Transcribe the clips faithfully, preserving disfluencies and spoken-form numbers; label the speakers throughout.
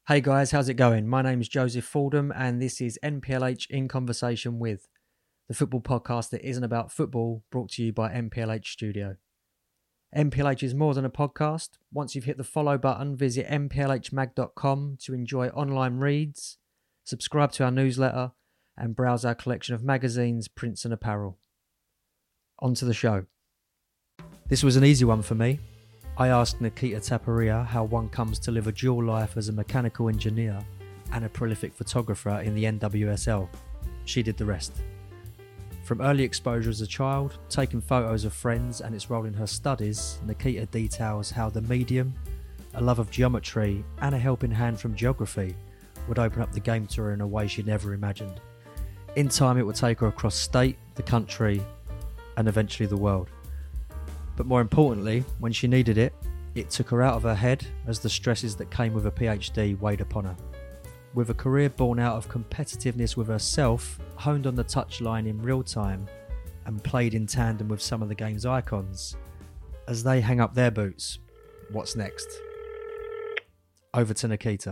Speaker 1: Hey guys, how's it going? My name is Joseph Fordham, and this is N P L H in Conversation with, the football podcast that isn't about football, brought to you by N P L H Studio. N P L H is more than a podcast. Once you've hit the follow button, visit n p l h mag dot com to enjoy online reads, subscribe to our newsletter, and browse our collection of magazines, prints, and apparel. On to the show. This was an easy one for me. I asked Nikita Taparia how one comes to live a dual life as a mechanical engineer and a prolific photographer in the N W S L. She did the rest. From early exposure as a child, taking photos of friends and its role in her studies, Nikita details how the medium, a love of geometry and a helping hand from geography would open up the game to her in a way she never imagined. In time it would take her across state, the country and eventually the world. But more importantly, when she needed it, it took her out of her head as the stresses that came with a PhD weighed upon her. With a career born out of competitiveness with herself, honed on the touchline in real time, and played in tandem with some of the game's icons, as they hang up their boots, what's next? Over to Nikita.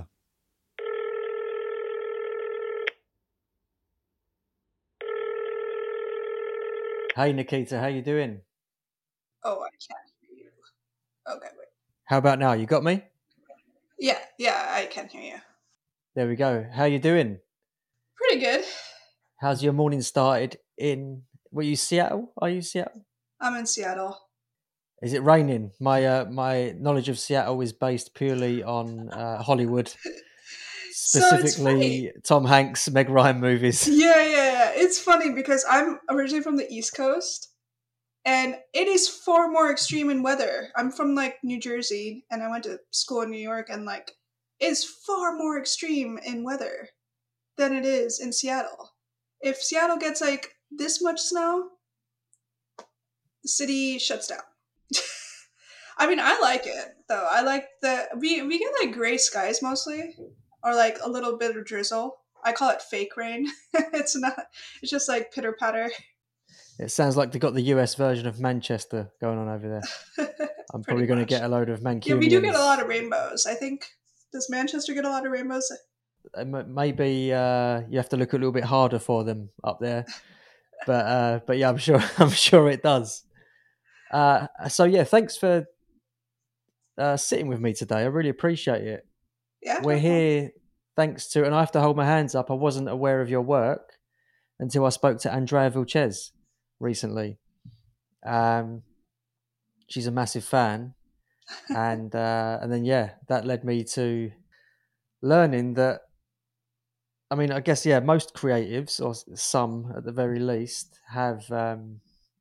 Speaker 1: Hey Nikita, how you doing?
Speaker 2: Oh, I can't hear you. Okay, wait.
Speaker 1: How about now? You got me?
Speaker 2: Yeah, yeah, I can hear you.
Speaker 1: There we go. How you doing?
Speaker 2: Pretty good.
Speaker 1: How's your morning started in, were you Seattle? Are you Seattle?
Speaker 2: I'm in Seattle.
Speaker 1: Is it raining? My uh, my knowledge of Seattle is based purely on uh, Hollywood, specifically
Speaker 2: so
Speaker 1: Tom Hanks, Meg Ryan movies.
Speaker 2: Yeah, yeah, yeah. It's funny because I'm originally from the East Coast, and it is far more extreme in weather. I'm from like New Jersey, and I went to school in New York, and like it's far more extreme in weather than it is in Seattle. If Seattle gets like this much snow, the city shuts down. I mean, I like it though. I like the we we get like gray skies mostly, or like a little bit of drizzle. I call it fake rain. It's not. It's just like pitter patter.
Speaker 1: It sounds like they got the U S version of Manchester going on over there. I'm probably going to get a load of Mancunians.
Speaker 2: Yeah, we do get a lot of rainbows. I think. Does Manchester get a lot of rainbows?
Speaker 1: Maybe uh, you have to look a little bit harder for them up there, but uh, but yeah, I'm sure I'm sure it does. Uh, so yeah, thanks for uh, sitting with me today. I really appreciate it.
Speaker 2: Yeah,
Speaker 1: we're here thanks to, and I have to hold my hands up. I wasn't aware of your work until I spoke to Andrea Vilches recently. Um, she's a massive fan, and uh, and then yeah, that led me to learning that. I mean, I guess yeah, most creatives, or some at the very least, have um,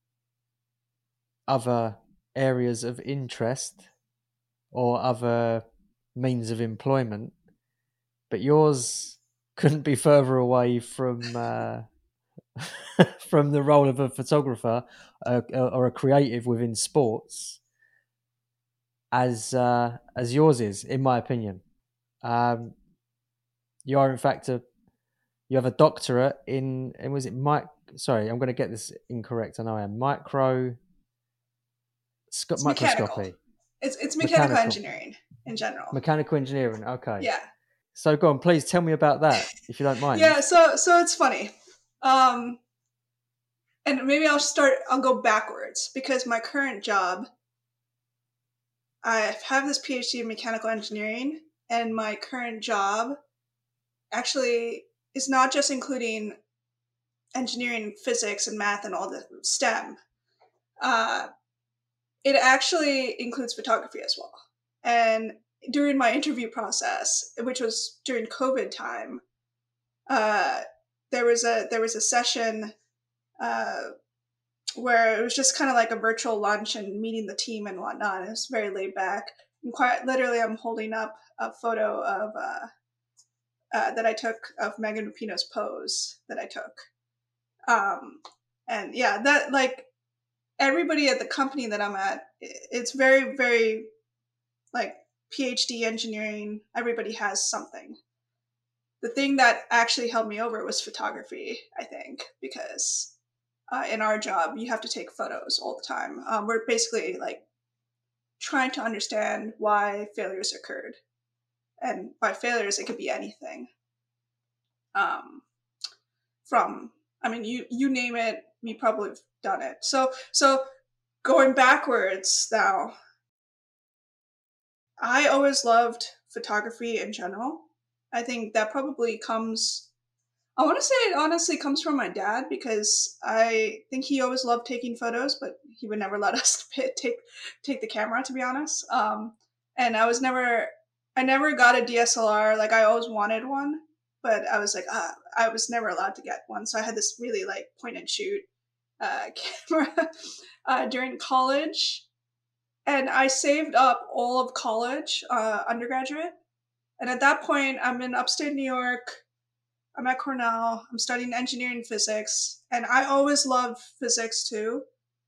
Speaker 1: other areas of interest or other means of employment, but yours couldn't be further away from uh, from the role of a photographer uh, or a creative within sports as uh, as yours is, in my opinion. Um, you are in fact a you have a doctorate in, and was it mic? Sorry, I'm going to get this incorrect. I know I am. Micro sc-
Speaker 2: it's
Speaker 1: microscopy.
Speaker 2: Mechanical. It's it's mechanical, mechanical engineering in general.
Speaker 1: Mechanical engineering. Okay.
Speaker 2: Yeah.
Speaker 1: So go on, please tell me about that, if you don't mind.
Speaker 2: Yeah. So so it's funny. Um, and maybe I'll start. I'll go backwards because my current job. I have this PhD in mechanical engineering, and my current job actually is not just including engineering, physics, and math and all the STEM. Uh, it actually includes photography as well. And during my interview process, which was during COVID time, uh, there was a there was a session uh, where it was just kind of like a virtual lunch and meeting the team and whatnot. It was very laid back. And quite literally, I'm holding up a photo of uh, uh, that I took of Megan Rapinoe's pose that I took. Um, and yeah, that like everybody at the company that I'm at, it's very, very like PhD engineering. Everybody has something. The thing that actually held me over was photography, I think, because uh, in our job, you have to take photos all the time. Um, we're basically like trying to understand why failures occurred. And by failures, it could be anything. Um, from, I mean, you, you name it, we probably have done it. So, so going backwards now, I always loved photography in general. I think that probably comes, I want to say it honestly comes from my dad, because I think he always loved taking photos, but he would never let us take take the camera, to be honest. Um, and I was never, I never got a D S L R. Like, I always wanted one, but I was like, uh, I was never allowed to get one. So I had this really like point and shoot uh, camera uh, during college. And I saved up all of college, uh, undergraduate. And at that point, I'm in upstate New York. I'm at Cornell. I'm studying engineering physics. And I always loved physics too.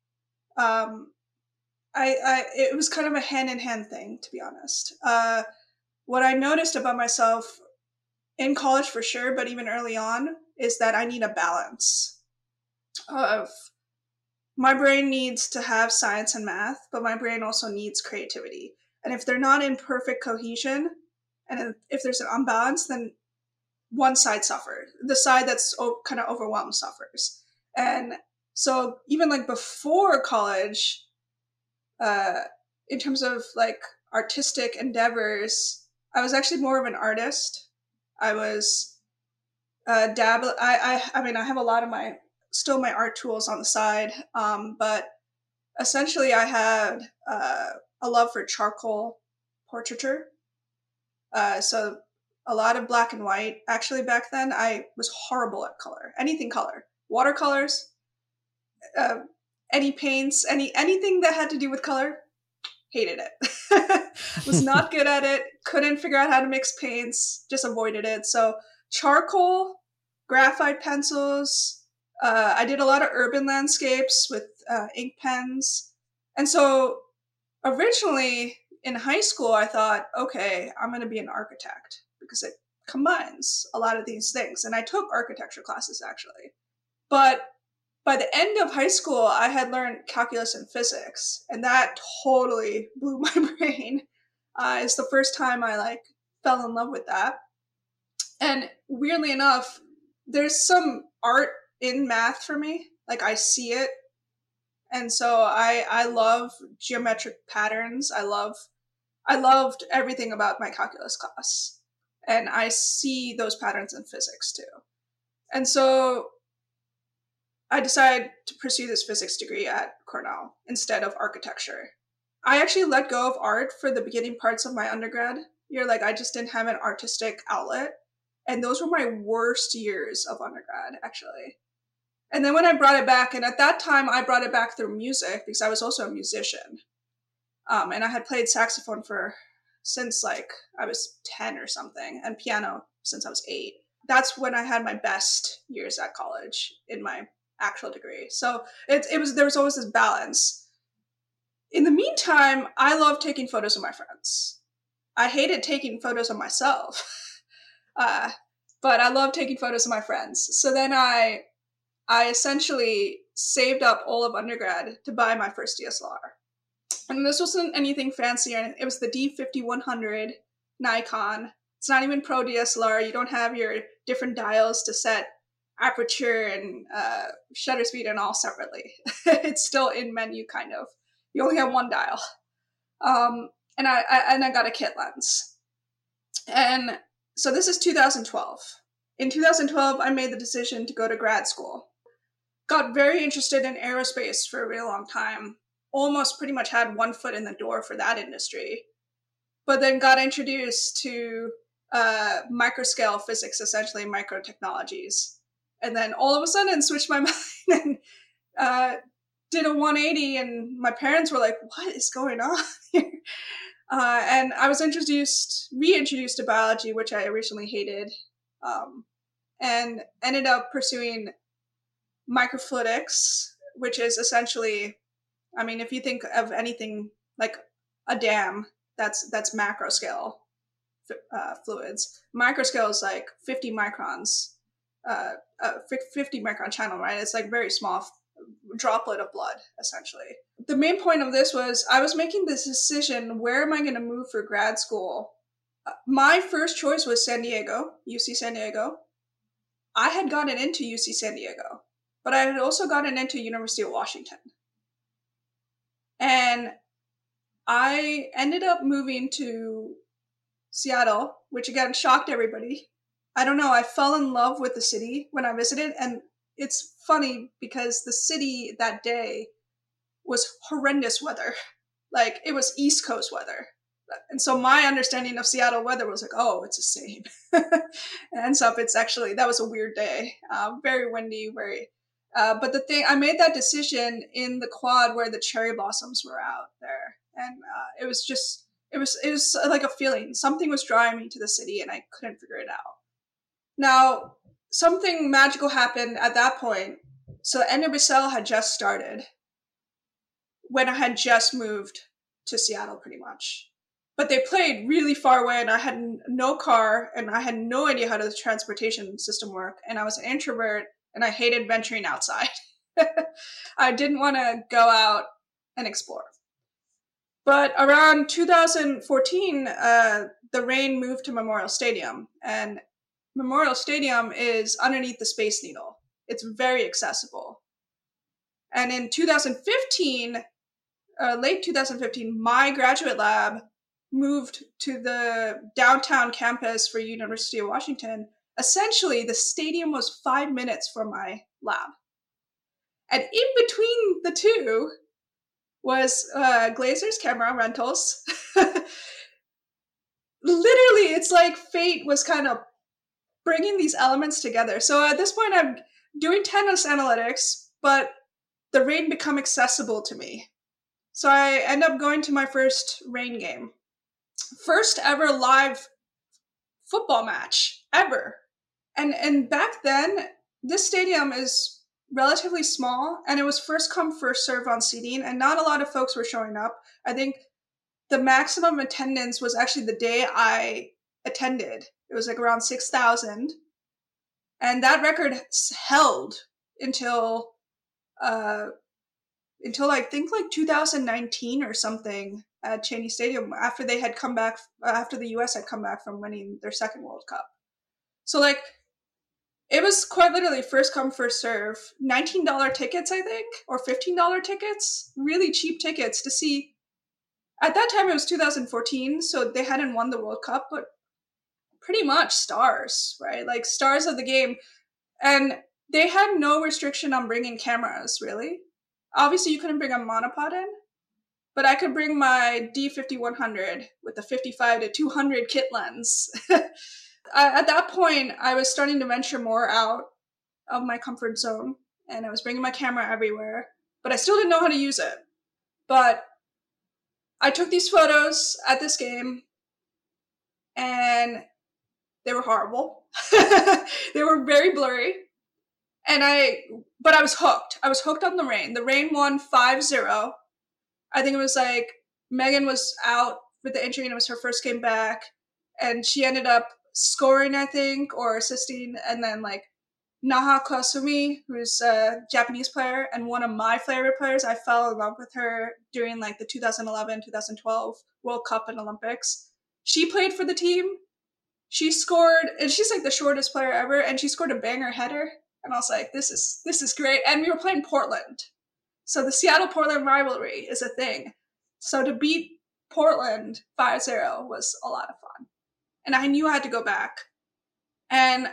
Speaker 2: Um, I, I it was kind of a hand-in-hand thing, to be honest. Uh, what I noticed about myself in college for sure, but even early on, is that I need a balance of my brain needs to have science and math, but my brain also needs creativity. And if they're not in perfect cohesion, and if there's an unbalance, then one side suffers. The side that's o- kind of overwhelmed suffers. And so even like before college, uh, in terms of like artistic endeavors, I was actually more of an artist. I was uh, dabble. I, I I mean, I have a lot of my still my art tools on the side, um, but essentially, I had uh, a love for charcoal portraiture. Uh, so a lot of black and white. Actually, back then, I was horrible at color. Anything color, watercolors, uh, any paints, any anything that had to do with color. Hated it. Was not good at it. Couldn't figure out how to mix paints. Just avoided it. So charcoal, graphite pencils. Uh, I did a lot of urban landscapes with uh, ink pens. And so originally in high school, I thought, okay, I'm going to be an architect because it combines a lot of these things. And I took architecture classes actually. But by the end of high school, I had learned calculus and physics, and that totally blew my brain. Uh, it's the first time I like fell in love with that. And weirdly enough, there's some art in math for me. Like, I see it. And so I I love geometric patterns. I love I loved everything about my calculus class. And I see those patterns in physics too. And so I decided to pursue this physics degree at Cornell instead of architecture. I actually let go of art for the beginning parts of my undergrad year. Like, I just didn't have an artistic outlet. And those were my worst years of undergrad, actually. And then when I brought it back, and at that time I brought it back through music because I was also a musician. Um, and I had played saxophone for since like I was ten or something, and piano since I was eight. That's when I had my best years at college in my actual degree. So it, it was there was always this balance. In the meantime, I loved taking photos of my friends. I hated taking photos of myself, uh, but I loved taking photos of my friends. So then I I essentially saved up all of undergrad to buy my first D S L R. And this wasn't anything fancy. It was the D fifty-one hundred Nikon. It's not even Pro D S L R. You don't have your different dials to set aperture and uh, shutter speed and all separately. It's still in menu, kind of. You only have one dial. Um, and I, I and I got a kit lens. And so this is two thousand twelve. In two thousand twelve, I made the decision to go to grad school. Got very interested in aerospace for a really long time. Almost pretty much had one foot in the door for that industry. But then got introduced to uh, microscale physics, essentially microtechnologies. And then all of a sudden switched my mind and uh, did a one eighty, and my parents were like, what is going on here? Uh, and I was introduced, reintroduced to biology, which I originally hated, um, and ended up pursuing microfluidics, which is essentially, I mean, if you think of anything like a dam, that's that's macro scale uh, fluids. Micro scale is like fifty microns, uh, a fifty micron channel, right? It's like very small droplet of blood, essentially. The main point of this was I was making this decision, where am I going to move for grad school? My first choice was San Diego, U C San Diego. I had gotten into U C San Diego, but I had also gotten into University of Washington. And I ended up moving to Seattle, which again shocked everybody. I don't know, I fell in love with the city when I visited, and it's funny because the city that day was horrendous weather. Like, it was East Coast weather. And so my understanding of Seattle weather was like, oh, it's the same. And ends up, it's actually, that was a weird day. Uh, very windy, very, uh, but the thing, I made that decision in the quad where the cherry blossoms were out there. And uh, it was just, it was, it was like a feeling. Something was drawing me to the city and I couldn't figure it out. Now, something magical happened at that point. So N W S L had just started when I had just moved to Seattle pretty much. But they played really far away and I had no car and I had no idea how the transportation system worked. And I was an introvert and I hated venturing outside. I didn't want to go out and explore. But around two thousand fourteen, uh, the Reign moved to Memorial Stadium. And Memorial Stadium is underneath the Space Needle. It's very accessible. And in two thousand fifteen, uh, late two thousand fifteen, my graduate lab moved to the downtown campus for University of Washington. Essentially, the stadium was five minutes from my lab. And in between the two was uh, Glazers Camera Rentals. Literally, it's like fate was kind of bringing these elements together. So at this point, I'm doing tennis analytics, but the Reign become accessible to me. So I end up going to my first Reign game. First ever live football match ever. And and back then, this stadium is relatively small and it was first come, first serve on seating and not a lot of folks were showing up. I think the maximum attendance was actually the day I attended. It was like around six thousand. And that record held until, uh, until I think like two thousand nineteen or something at Cheney Stadium after they had come back, after the U S had come back from winning their second World Cup. So like, it was quite literally first come, first serve. nineteen dollars tickets, I think, or fifteen dollars tickets. Really cheap tickets to see. At that time, it was two thousand fourteen, so they hadn't won the World Cup, but pretty much stars, right? Like stars of the game. And they had no restriction on bringing cameras, really. Obviously, you couldn't bring a monopod in, but I could bring my D fifty-one hundred with the fifty-five to two hundred kit lens. At that point, I was starting to venture more out of my comfort zone, and I was bringing my camera everywhere, but I still didn't know how to use it. But I took these photos at this game, and they were horrible. They were very blurry. And I, but I was hooked. I was hooked on the Reign. The Reign won five zero. I think it was like Megan was out with the injury and it was her first game back. And she ended up scoring, I think, or assisting. And then like Naha Kasumi, who's a Japanese player and one of my favorite players, I fell in love with her during like the two thousand eleven, two thousand twelve World Cup and Olympics. She played for the team. She scored, and she's like the shortest player ever, and she scored a banger header. And I was like, this is this is great. And we were playing Portland. So the Seattle-Portland rivalry is a thing. So to beat Portland five zero was a lot of fun. And I knew I had to go back. And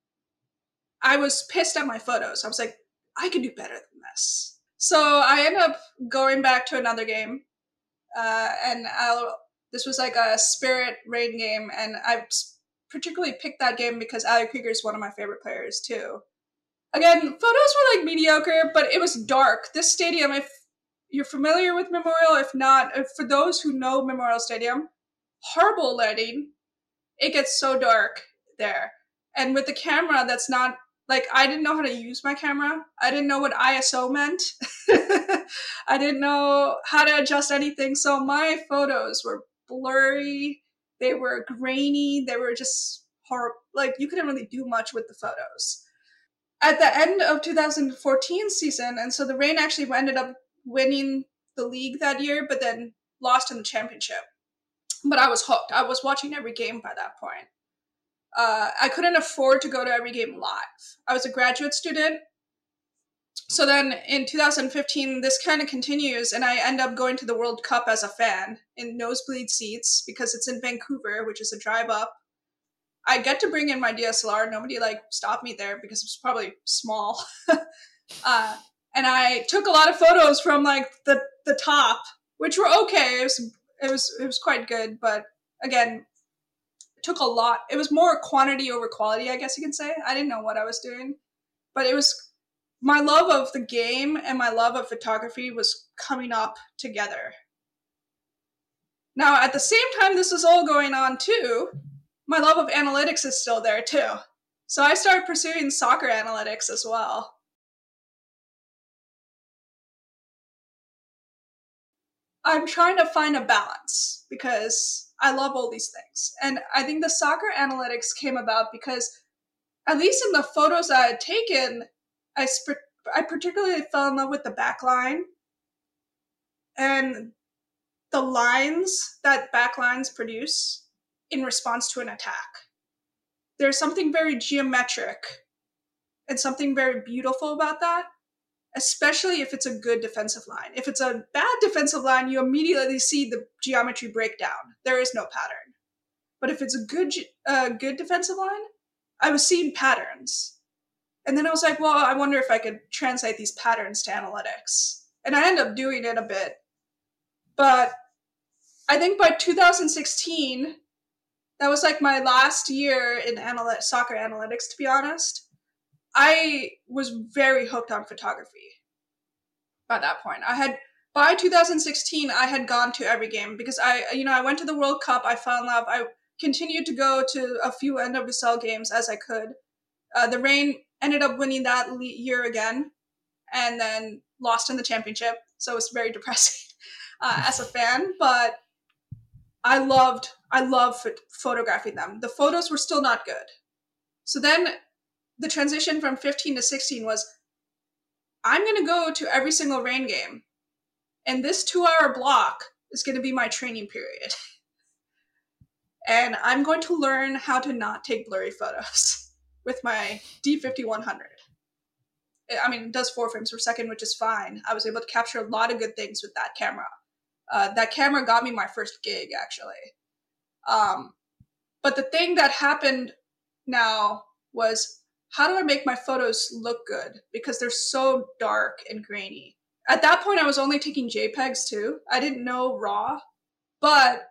Speaker 2: I was pissed at my photos. I was like, I could do better than this. So I ended up going back to another game. Uh, and I'll, this was like a Spirit Reign game. And I particularly picked that game because Ali Krieger is one of my favorite players too. Again, photos were like mediocre, but it was dark. This stadium, if you're familiar with Memorial, if not, if for those who know Memorial Stadium, horrible lighting. It gets so dark there. And with the camera, that's not, like, I didn't know how to use my camera. I didn't know what I S O meant. I didn't know how to adjust anything. So my photos were blurry. They were grainy. They were just horrible. Like, you couldn't really do much with the photos. At the end of two thousand fourteen season, and so the Reign actually ended up winning the league that year, but then lost in the championship. but I was hooked. I was watching every game by that point. Uh, I couldn't afford to go to every game live. I was a graduate student. So then in two thousand fifteen, this kind of continues, and I end up going to the World Cup as a fan in nosebleed seats because it's in Vancouver, which is a drive up. I get to bring in my D S L R. Nobody like stopped me there because it was probably small. uh, and I took a lot of photos from like the, the top, which were okay. It was, it was, it was quite good. But again, it took a lot. It was more quantity over quality, I guess you can say. I didn't know what I was doing, but it was my love of the game and my love of photography was coming up together. Now, at the same time this is all going on too, my love of analytics is still there too. So I started pursuing soccer analytics as well. I'm trying to find a balance because I love all these things. And I think the soccer analytics came about because, at least in the photos I had taken, I, sp- I particularly fell in love with the back line and the lines that back lines produce in response to an attack. There's something very geometric and something very beautiful about that, especially if it's a good defensive line. If it's a bad defensive line, you immediately see the geometry break down. There is no pattern. But if it's a good, uh, good defensive line, I was seeing patterns. And then I was like, well, I wonder if I could translate these patterns to analytics. And I ended up doing it a bit. But I think by two thousand sixteen, that was like my last year in analy- soccer analytics, to be honest. I was very hooked on photography by that point. I had, by two thousand sixteen, I had gone to every game because I, you know, I went to the World Cup, I fell in love. I continued to go to a few N W S L games as I could. Uh, the Reign ended up winning that year again and then lost in the championship. So it was very depressing uh, as a fan, but I loved, I loved ph- photographing them. The photos were still not good. So then the transition from fifteen to sixteen was, I'm going to go to every single Reign game. And this two hour block is going to be my training period. And I'm going to learn how to not take blurry photos with my D fifty-one hundred. I mean, it does four frames per second, which is fine. I was able to capture a lot of good things with that camera. Uh, that camera got me my first gig, actually. Um, but the thing that happened now was, how do I make my photos look good? Because they're so dark and grainy. At that point, I was only taking JPEGs too. I didn't know RAW. But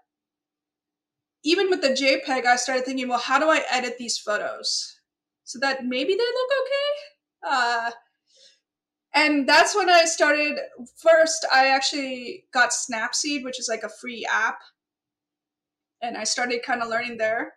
Speaker 2: even with the JPEG, I started thinking, well, how do I edit these photos so that maybe they look okay? Uh, and that's when I started. First, I actually got Snapseed, which is like a free app. And I started kind of learning there.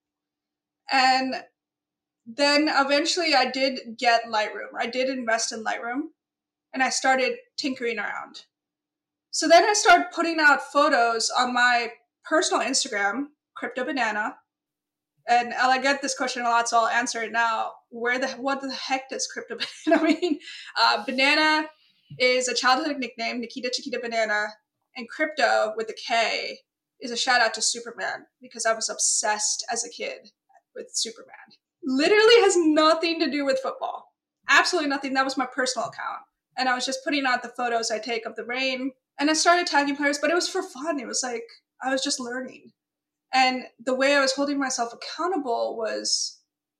Speaker 2: And then eventually I did get Lightroom. I did invest in Lightroom. And I started tinkering around. So then I started putting out photos on my personal Instagram, Crypto Banana. And I get this question a lot, so I'll answer it now. Where the what the heck does Crypto Banana mean? Uh, Banana is a childhood nickname, Nikita Chiquita Banana, and Crypto with a K is a shout out to Superman because I was obsessed as a kid with Superman. Literally has nothing to do with football. Absolutely nothing. That was my personal account. And I was just putting out the photos I take of the Reign. And I started tagging players, but it was for fun. It was like, I was just learning. And the way I was holding myself accountable was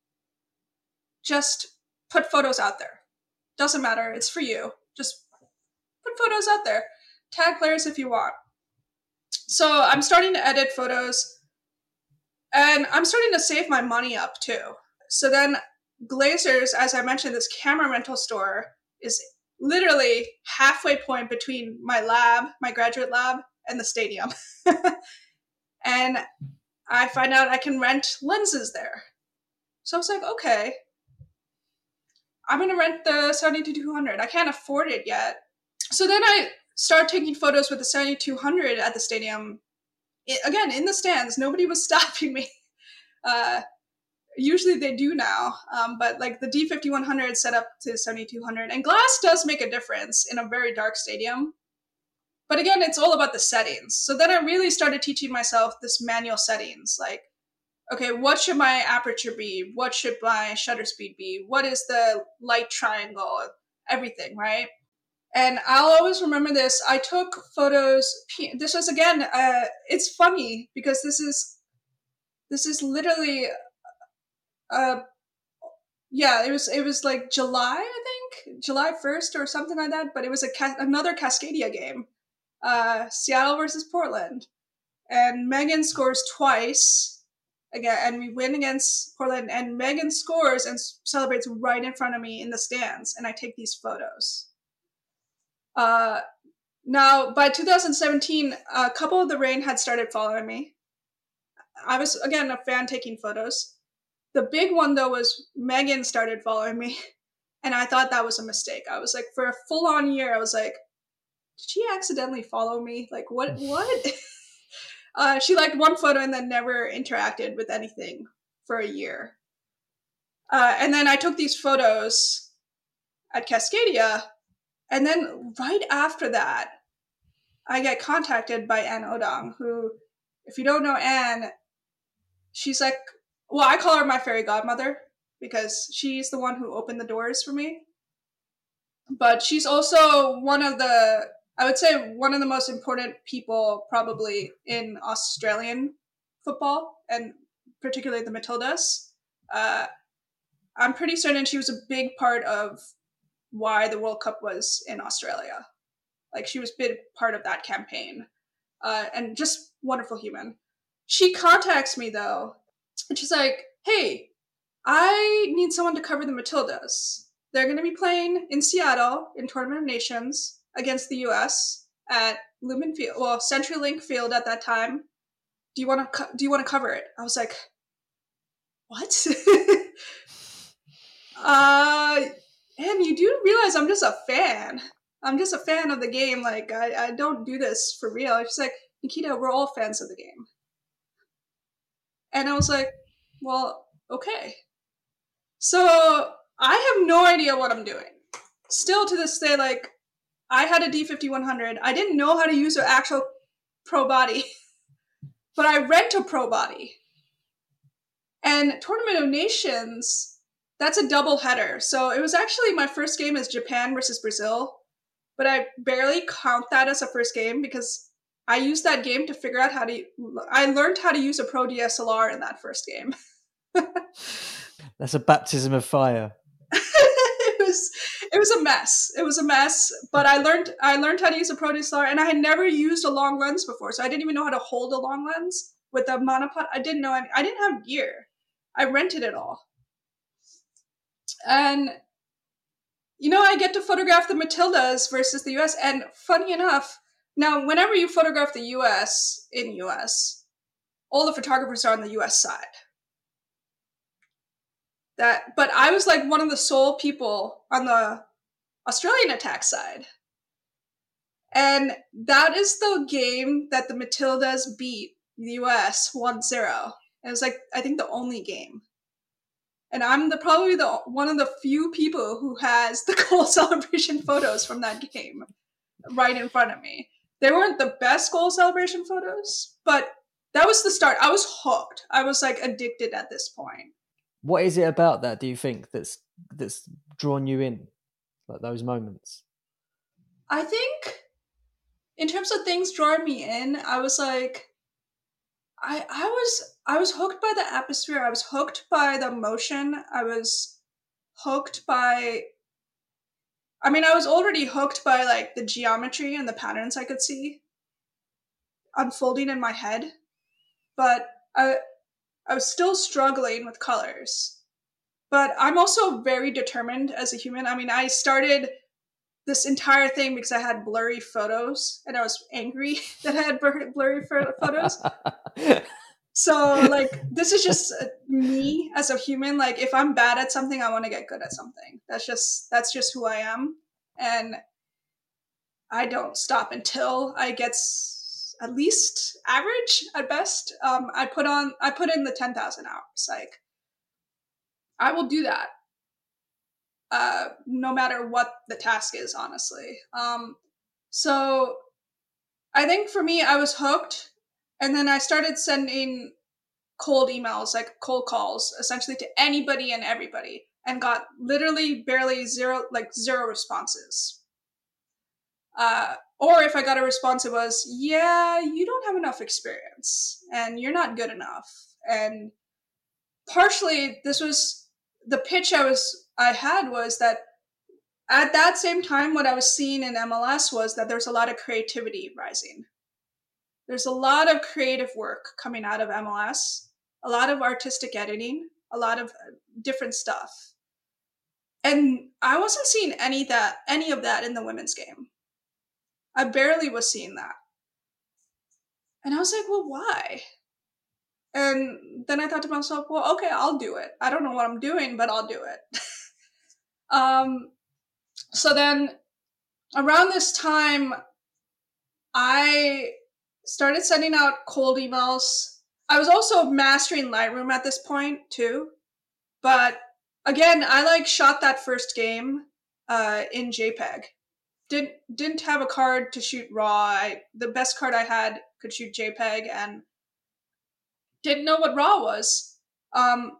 Speaker 2: just put photos out there. Doesn't matter. It's for you. Just put photos out there. Tag players if you want. So I'm starting to edit photos. And I'm starting to save my money up too. So then Glazers, as I mentioned, this camera rental store is literally halfway point between my lab, my graduate lab, and the stadium. And I find out I can rent lenses there. So I was like, okay, I'm going to rent the seventy-two two hundred. I can't afford it yet. So then I started taking photos with the seventy-two hundred at the stadium. It, again, in the stands, nobody was stopping me. Uh, usually they do now, um, but like the D fifty-one hundred set up to seventy-two hundred. And glass does make a difference in a very dark stadium. but again, it's all about the settings. So then I really started teaching myself this manual settings, like, okay, what should my aperture be? What should my shutter speed be? What is the light triangle? Everything, right? And I'll always remember this. I took photos. This was, again, uh, it's funny because this is, this is literally, uh, yeah, it was, it was like July, I think, July first or something like that. But it was a another Cascadia game, uh, Seattle versus Portland. And Megan scores twice again, and we win against Portland. And Megan scores and celebrates right in front of me in the stands, and I take these photos. Uh, now, by two thousand seventeen, a couple of the Reign had started following me. I was, again, a fan taking photos. The big one, though, was Megan started following me, and I thought that was a mistake. I was like, for a full-on year, I was like, did she accidentally follow me? Like, what? What? uh, she liked one photo and then never interacted with anything for a year. Uh, and then I took these photos at Cascadia, and then right after that, I get contacted by Anne Odong, who, if you don't know Anne, she's like, well, I call her my fairy godmother because she's the one who opened the doors for me. But she's also one of the, I would say, one of the most important people probably in Australian football, and particularly the Matildas. Uh, I'm pretty certain she was a big part of why the World Cup was in Australia. Like, she was a big part of that campaign. Uh, and just wonderful human. She contacts me, though, and she's like, hey, I need someone to cover the Matildas. They're going to be playing in Seattle in Tournament of Nations against the U S at Lumen Field, well, CenturyLink Field at that time. Do you want to co- do you want to cover it? I was like, what? uh, and you do realize I'm just a fan. I'm just a fan of the game. Like, I, I don't do this for real. She's like, Nikita, we're all fans of the game. And I was like, well, okay. So I have no idea what I'm doing. Still to this day, like, I had a D fifty-one hundred. I didn't know how to use an actual pro body, but I rent a pro body. And Tournament of Nations, that's a double header. So it was actually my first game as Japan versus Brazil, but I barely count that as a first game because I used that game to figure out how to, I learned how to use a pro D S L R in that first game.
Speaker 1: That's a baptism of fire.
Speaker 2: it was it was a mess. It was a mess, but I learned I learned how to use a pro D S L R, and I had never used a long lens before, so I didn't even know how to hold a long lens with a monopod. I didn't know any, I didn't have gear. I rented it all. And you know, I get to photograph the Matildas versus the U S, and funny enough, now whenever you photograph the U S in U S, all the photographers are on the U S side. That, but I was like one of the sole people on the Australian attack side. And that is the game that the Matildas beat the U S one zero. It was like, I think the only game. And I'm the probably the one of the few people who has the goal celebration photos from that game right in front of me. They weren't the best goal celebration photos, but that was the start. I was hooked. I was like addicted at this point.
Speaker 1: What is it about that, do you think, that's that's drawn you in, like those moments?
Speaker 2: I think in terms of things drawing me in, I was like, I I was I was hooked by the atmosphere. I was hooked by the emotion. I was hooked by, I mean, I was already hooked by like the geometry and the patterns I could see unfolding in my head, but I I was still struggling with colors. But I'm also very determined as a human. I mean, I started this entire thing because I had blurry photos and I was angry that I had blurry photos. So, like, this is just me as a human. Like, if I'm bad at something, I want to get good at something. That's just that's just who I am, and I don't stop until I get s- at least average at best. Um, I put on I put in the ten thousand hours. Like, I will do that, uh, no matter what the task is. Honestly, um, so I think for me, I was hooked, and then I started sending cold emails, like cold calls, essentially to anybody and everybody, and got literally barely zero, like zero responses. Uh, or if I got a response, it was, yeah, you don't have enough experience and you're not good enough. And partially this was the pitch I was, I had was that at that same time, what I was seeing in M L S was that there's a lot of creativity rising. There's a lot of creative work coming out of M L S, a lot of artistic editing, a lot of different stuff. And I wasn't seeing any that any of that in the women's game. I barely was seeing that. And I was like, well, why? And then I thought to myself, well, okay, I'll do it. I don't know what I'm doing, but I'll do it. um, so then around this time, I started sending out cold emails. I was also mastering Lightroom at this point too. But again, I like shot that first game uh, in JPEG. Didn't didn't have a card to shoot RAW. I, the best card I had could shoot JPEG, and didn't know what RAW was. Um,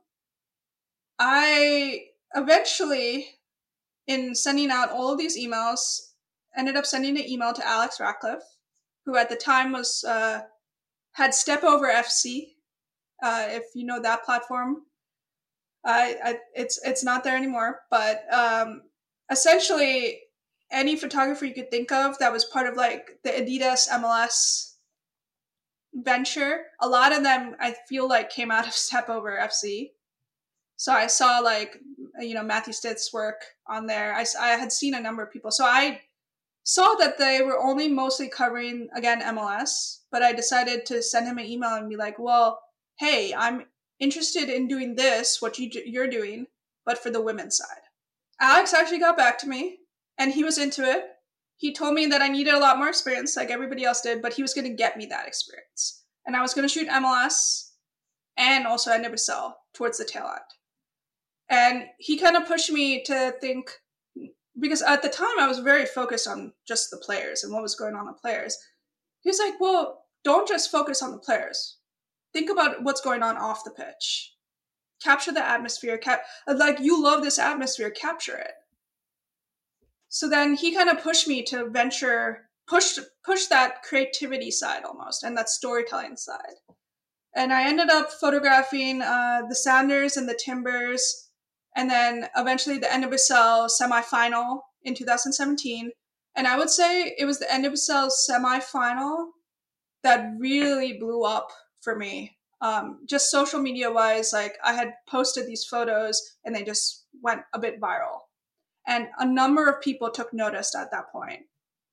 Speaker 2: I eventually, in sending out all of these emails, ended up sending an email to Alex Ratcliffe, who at the time was uh, had Stepover F C. Uh, if you know that platform, I, I it's it's not there anymore. But um, essentially, any photographer you could think of that was part of like the Adidas M L S venture, a lot of them I feel like came out of Stepover F C. So I saw like, you know, Matthew Stitt's work on there. I, I had seen a number of people. So I saw that they were only mostly covering, again, M L S, but I decided to send him an email and be like, well, hey, I'm interested in doing this, what you, you're doing, but for the women's side. Alex actually got back to me, and he was into it. He told me that I needed a lot more experience, like everybody else did, but he was going to get me that experience. And I was going to shoot M L S and also N W S L towards the tail end. And he kind of pushed me to think, because at the time I was very focused on just the players and what was going on with players. He was like, well, don't just focus on the players. Think about what's going on off the pitch. Capture the atmosphere. Cap- like, you love this atmosphere, capture it. So then he kind of pushed me to venture, push, push that creativity side almost, and that storytelling side. And I ended up photographing uh, the Sounders and the Timbers, and then eventually the N W S L semifinal in two thousand seventeen. And I would say it was the N W S L semifinal that really blew up for me. Um, just social media wise, like I had posted these photos and they just went a bit viral. And a number of people took notice at that point.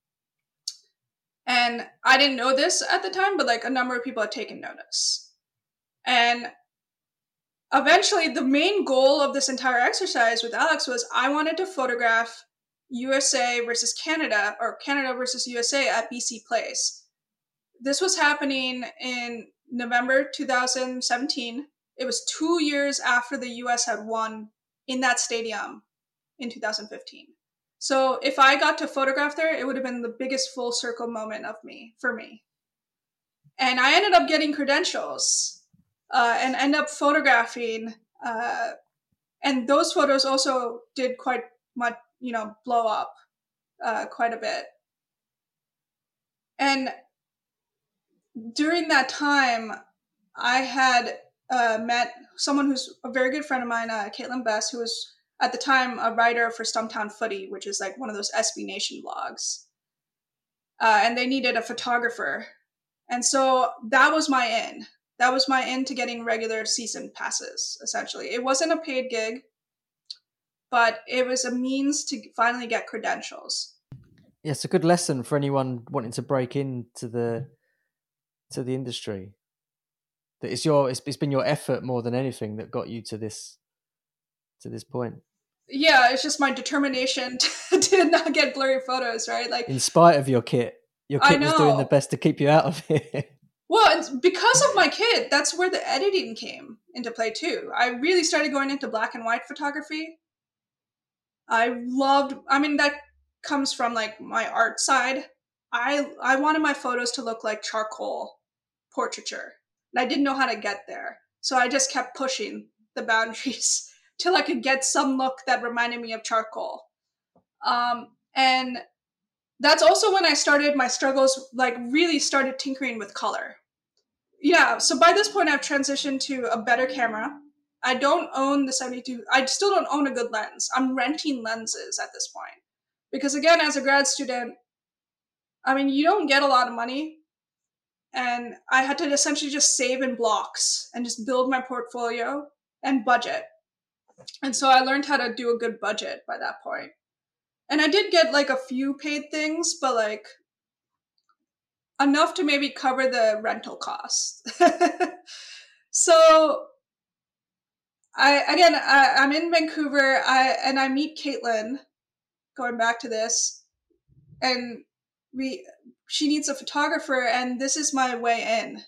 Speaker 2: And I didn't know this at the time, but like a number of people had taken notice. And eventually the main goal of this entire exercise with Alex was I wanted to photograph U S A versus Canada, or Canada versus U S A at B C Place. This was happening in November two thousand seventeen. It was two years after the U S had won in that stadium in two thousand fifteen. So if I got to photograph there, it would have been the biggest full circle moment of me, for me. And I ended up getting credentials uh, and end up photographing. Uh, and those photos also did quite much, you know, blow up uh, quite a bit. And during that time, I had uh, met someone who's a very good friend of mine, uh, Caitlin Bess, who was at the time a writer for Stumptown Footy, which is like one of those S B Nation blogs. Uh, and they needed a photographer. And so that was my in. That was my in to getting regular season passes, essentially. It wasn't a paid gig, but it was a means to finally get credentials.
Speaker 1: Yeah, it's a good lesson for anyone wanting to break into the to the industry. That it's your it's, it's been your effort more than anything that got you to this to this point.
Speaker 2: Yeah, it's just my determination to, to not get blurry photos, right? Like,
Speaker 1: in spite of your kit, your kit was doing the best to keep you out of it.
Speaker 2: Well, it's because of my kit, that's where the editing came into play too. I really started going into black and white photography. I loved, I mean, that comes from like my art side. I I wanted my photos to look like charcoal portraiture. And I didn't know how to get there. So I just kept pushing the boundaries till I could get some look that reminded me of charcoal. Um, and that's also when I started my struggles, like really started tinkering with color. Yeah, so by this point I've transitioned to a better camera. I don't own the seventy-two, I still don't own a good lens. I'm renting lenses at this point. Because again, as a grad student, I mean, you don't get a lot of money. And I had to essentially just save in blocks and just build my portfolio and budget. And so I learned how to do a good budget by that point. And I did get like a few paid things, but like enough to maybe cover the rental costs. So I again I, I'm in Vancouver. I and I meet Caitlin. Going back to this, and we she needs a photographer, and this is my way in.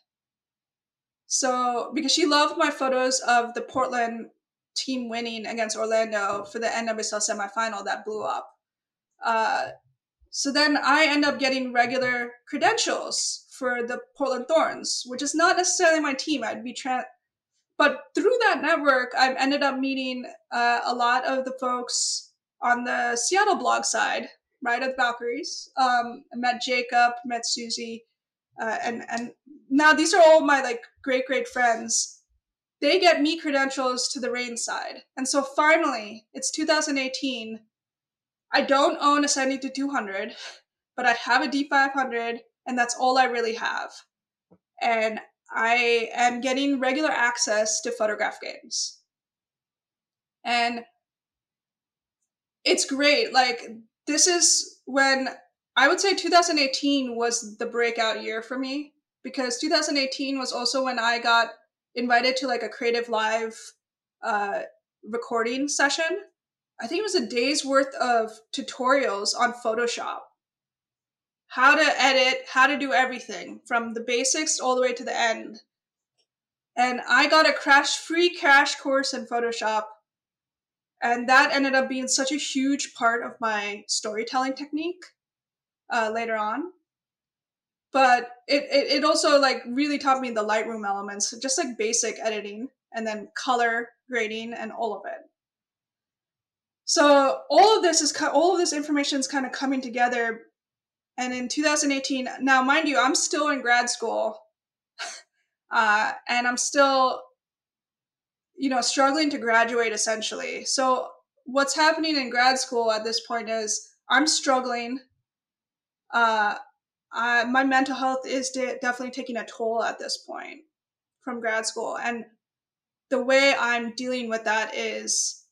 Speaker 2: So because she loved my photos of the Portland team winning against Orlando for the N W S L semifinal that blew up. Uh, so then I end up getting regular credentials for the Portland Thorns, which is not necessarily my team. I'd be tra- but through that network, I've ended up meeting uh, a lot of the folks on the Seattle blog side, right, at Valkyries. Um, I met Jacob, met Susie, uh, and and now these are all my like great great friends. They get me credentials to the Reign side, and so finally, it's two thousand eighteen. I don't own a seventy to two hundred, but I have a D five hundred, and that's all I really have. And I am getting regular access to Photograph Games. And it's great. Like, this is when I would say two thousand eighteen was the breakout year for me, because two thousand eighteen was also when I got invited to like a Creative Live uh, recording session. I think it was a day's worth of tutorials on Photoshop. How to edit, how to do everything from the basics all the way to the end. And I got a crash free crash course in Photoshop. And that ended up being such a huge part of my storytelling technique uh, later on. But it, it, it also like really taught me the Lightroom elements, just like basic editing and then color grading and all of it. So all of this is all of this information is kind of coming together. And in two thousand eighteen, now mind you, I'm still in grad school, uh, and I'm still, you know, struggling to graduate essentially. So what's happening in grad school at this point is I'm struggling. Uh, I, my mental health is de- definitely taking a toll at this point from grad school, and the way I'm dealing with that is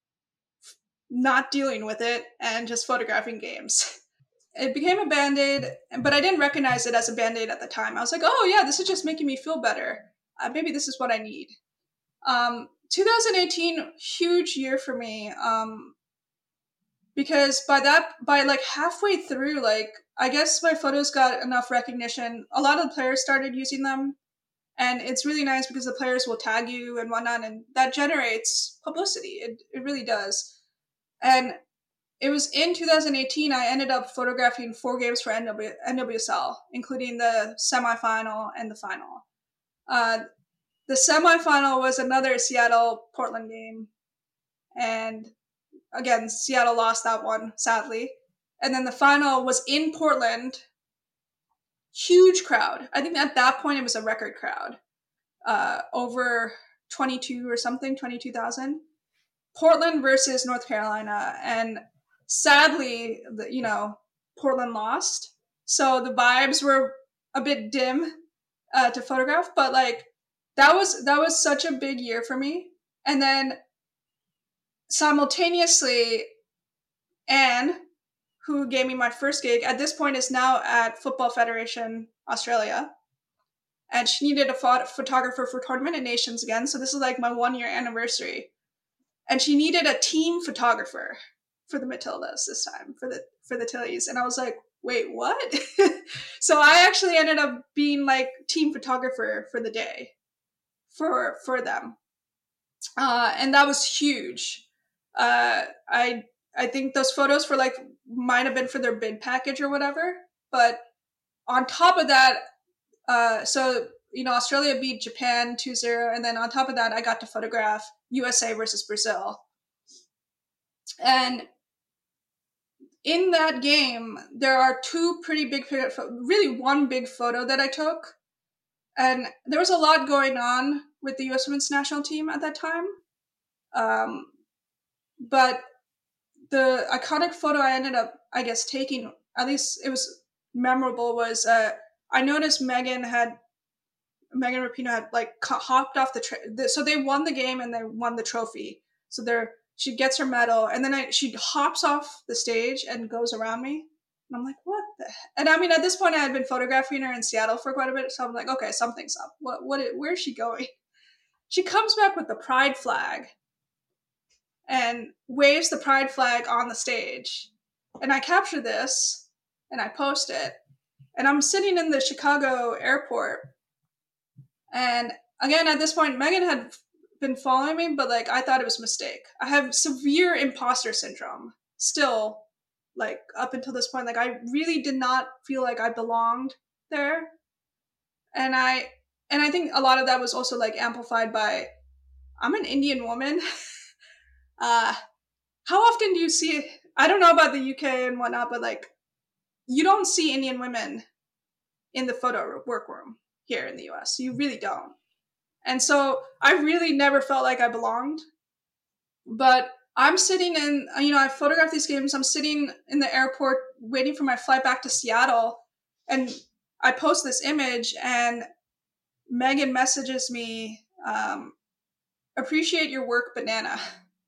Speaker 2: not dealing with it and just photographing games. It became a Band-Aid, but I didn't recognize it as a Band-Aid at the time. I was like, oh yeah, this is just making me feel better. Uh, maybe this is what I need. Um, twenty eighteen, huge year for me. Um, because by that, by like halfway through, like, I guess my photos got enough recognition. A lot of the players started using them. And it's really nice because the players will tag you and whatnot, and that generates publicity. It, it really does. And it was in two thousand eighteen, I ended up photographing four games for N W S L, including the semifinal and the final. Uh, the semifinal was another Seattle-Portland game. And again, Seattle lost that one, sadly. And then the final was in Portland. Huge crowd. I think at that point it was a record crowd. Uh, over twenty-two or something, twenty-two thousand. Portland versus North Carolina. And sadly, the, you know, Portland lost. So the vibes were a bit dim uh, to photograph, but like that was that was such a big year for me. And then simultaneously, Anne, who gave me my first gig, at this point is now at Football Federation Australia. And she needed a phot- photographer for Tournament of Nations again. So this is like my one year anniversary. And she needed a team photographer for the Matildas this time, for the for the Tillies. And I was like, wait, what? So I actually ended up being like team photographer for the day for for them. Uh, and that was huge. Uh, I I think those photos for like might have been for their bid package or whatever, but on top of that, uh, so, you know, Australia beat Japan two zero. And then on top of that, I got to photograph U S A versus Brazil. And in that game, there are two pretty big, really one big photo that I took. And there was a lot going on with the U S women's national team at that time. Um, but the iconic photo I ended up, I guess, taking, at least it was memorable, was uh, I noticed Megan had, Megan Rapinoe had like hopped off the, tra- so they won the game and they won the trophy. So they're, she gets her medal, and then I, she hops off the stage and goes around me. And I'm like, what the heck? And I mean, at this point I had been photographing her in Seattle for quite a bit. So I'm like, okay, something's up. What, what, where is she going? She comes back with the pride flag and waves the pride flag on the stage. And I capture this and I post it. And I'm sitting in the Chicago airport. And again, at this point, Megan had been following me, but like I thought it was a mistake. I have severe imposter syndrome still, like up until this point. Like I really did not feel like I belonged there. And I and I think a lot of that was also like amplified by, I'm an Indian woman. uh how often do you see, I don't know about the U K and whatnot, but like you don't see Indian women in the photo workroom here in the U S. You really don't. And so I really never felt like I belonged. But I'm sitting in, you know, I photographed these games. I'm sitting in the airport waiting for my flight back to Seattle. And I post this image and Megan messages me, um, appreciate your work, banana.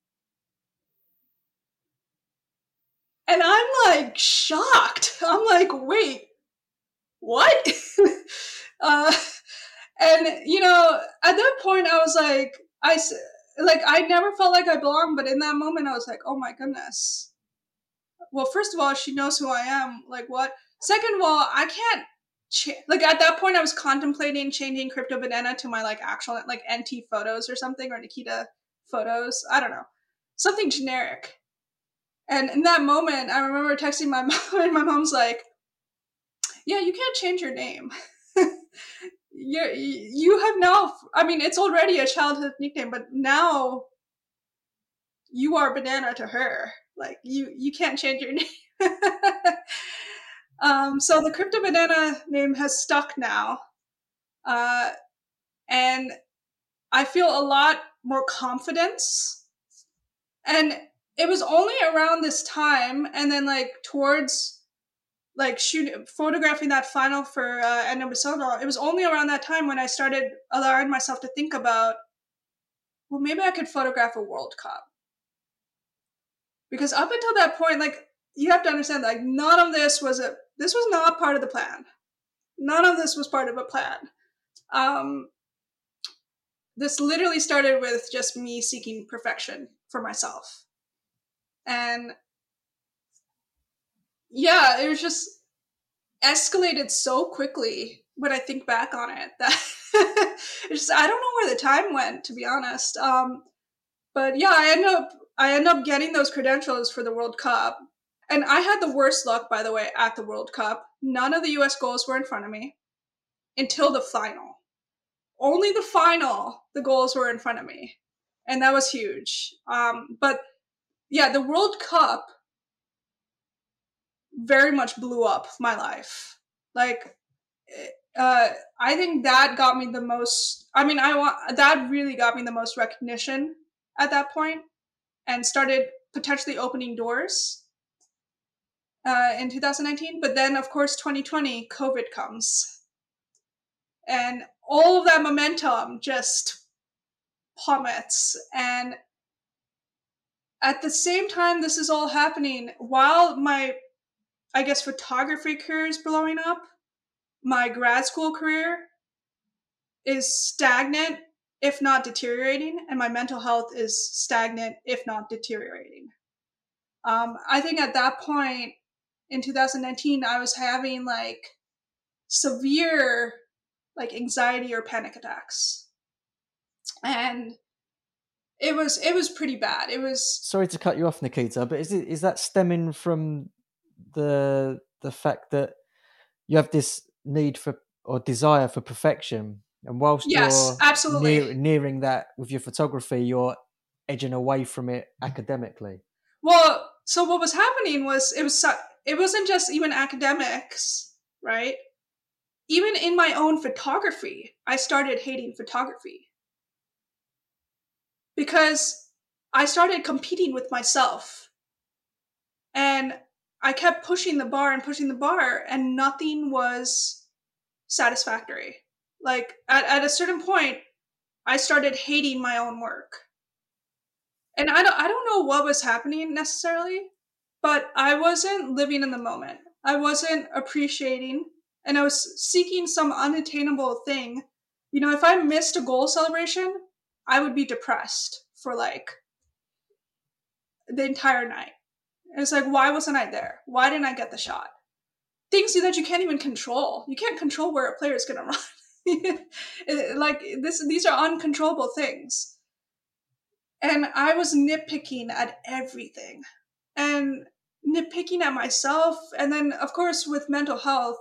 Speaker 2: And I'm like shocked. I'm like, wait, what? uh, and, you know, at that point I was like, I, like, I never felt like I belonged, but in that moment I was like, oh my goodness. Well, first of all, she knows who I am. Like, what? Second of all, I can't, cha- like, at that point I was contemplating changing Crypto Banana to my, like, actual, like, N T Photos or something, or Nikita Photos. I don't know. Something generic. And in that moment, I remember texting my mom, and my mom's like, yeah, you can't change your name. you you have now, I mean, it's already a childhood nickname, but now you are Banana to her. Like, you, you can't change your name. um, so the Crypto Banana name has stuck now. Uh, and I feel a lot more confidence. And it was only around this time, and then like towards like shooting, photographing that final for uh, Edna Bisodal, it was only around that time when I started allowing myself to think about, well, maybe I could photograph a World Cup. Because up until that point, like, you have to understand, like, none of this was a, this was not part of the plan. None of this was part of a plan. Um, this literally started with just me seeking perfection for myself. And yeah, it was just escalated so quickly when I think back on it that it's just, I don't know where the time went, to be honest. Um, but yeah, I end up I end up getting those credentials for the World Cup. And I had the worst luck, by the way, at the World Cup. None of the U S goals were in front of me until the final. Only the final, the goals were in front of me. And that was huge. Um, but yeah, the World Cup very much blew up my life. Like, uh, I think that got me the most, I mean, I want, that really got me the most recognition at that point and started potentially opening doors uh, in two thousand nineteen. But then, of course, twenty twenty, COVID comes. And all of that momentum just plummets. And at the same time this is all happening, while my, I guess, photography career is blowing up, my grad school career is stagnant, if not deteriorating, and my mental health is stagnant, if not deteriorating. Um, I think at that point in two thousand nineteen, I was having like severe like anxiety or panic attacks. And it was it was pretty bad. It was
Speaker 1: Sorry to cut you off, Nikita, but is it is that stemming from the the fact that you have this need for or desire for perfection, and whilst
Speaker 2: Yes,
Speaker 1: you're
Speaker 2: absolutely.
Speaker 1: near, nearing that with your photography, you're edging away from it academically.
Speaker 2: Well, so what was happening was it was it wasn't just even academics, right? Even in my own photography, I started hating photography because I started competing with myself, and I kept pushing the bar and pushing the bar, and nothing was satisfactory. Like at, at a certain point, I started hating my own work. And I don't I don't know what was happening necessarily, but I wasn't living in the moment. I wasn't appreciating, and I was seeking some unattainable thing. You know, if I missed a goal celebration, I would be depressed for like the entire night. It's like, why wasn't I there? Why didn't I get the shot? Things that you can't even control. You can't control where a player is going to run. Like this, these are uncontrollable things. And I was nitpicking at everything, and nitpicking at myself. And then, of course, with mental health,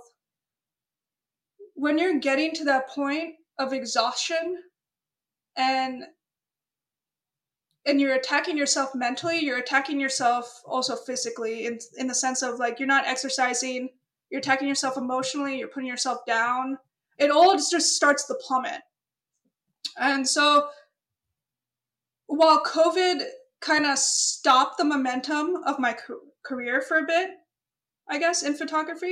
Speaker 2: when you're getting to that point of exhaustion and and you're attacking yourself mentally, you're attacking yourself also physically, in in the sense of like you're not exercising, you're attacking yourself emotionally, you're putting yourself down. It all just starts to plummet. And so while COVID kind of stopped the momentum of my career for a bit, I guess, in photography,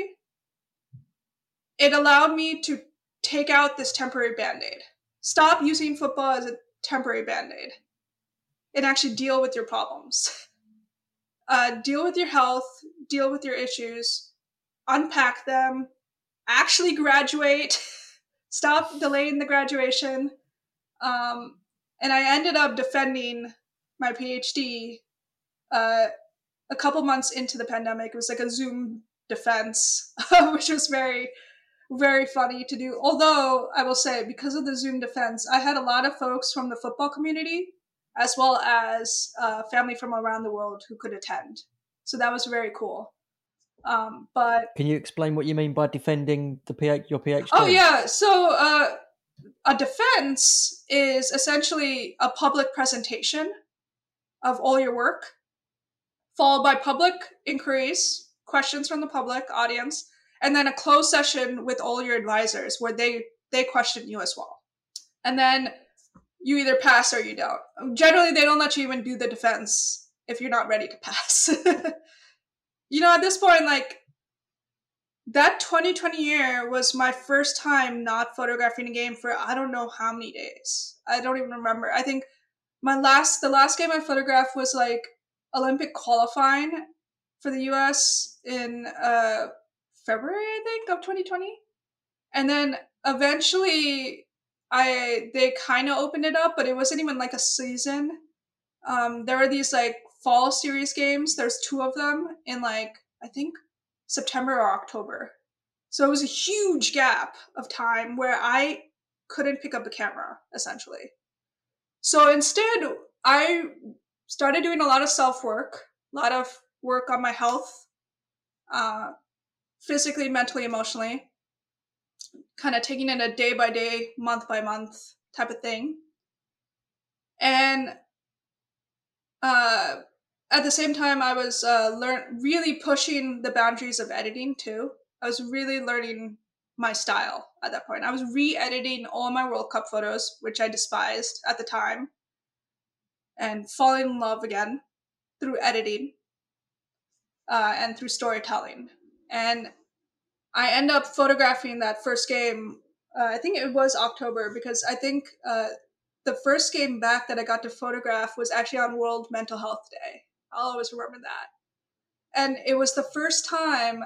Speaker 2: it allowed me to take out this temporary band-aid. Stop using football as a temporary band-aid and actually deal with your problems. Uh, deal with your health, deal with your issues, unpack them, actually graduate, stop delaying the graduation. Um, and I ended up defending my PhD uh, a couple months into the pandemic. It was like a Zoom defense, which was very, very funny to do. Although I will say, because of the Zoom defense, I had a lot of folks from the football community, as well as uh, family from around the world who could attend. So that was very cool. Um, but
Speaker 1: can you explain what you mean by defending the PhD, your PhD?
Speaker 2: Oh yeah, so uh, a defense is essentially a public presentation of all your work, followed by public inquiries, questions from the public audience, and then a closed session with all your advisors where they they question you as well. And then you either pass or you don't. Generally, they don't let you even do the defense if you're not ready to pass. You know, at this point, like, that twenty twenty year was my first time not photographing a game for I don't know how many days. I don't even remember. I think my last, the last game I photographed was like Olympic qualifying for the U S in uh, February, I think, of twenty twenty. And then eventually I, they kind of opened it up, but it wasn't even like a season. Um, there were these like fall series games. There's two of them in like, I think September or October. So it was a huge gap of time where I couldn't pick up the camera, essentially. So instead, I started doing a lot of self-work, a lot of work on my health, uh, physically, mentally, emotionally, kind of taking it a day by day, month by month type of thing. And uh, at the same time, I was uh, learn really pushing the boundaries of editing too. I was really learning my style at that point. I was re-editing all my World Cup photos, which I despised at the time, and falling in love again through editing uh, and through storytelling. And I end up photographing that first game. Uh, I think it was October, because I think uh, the first game back that I got to photograph was actually on World Mental Health Day. I'll always remember that. And it was the first time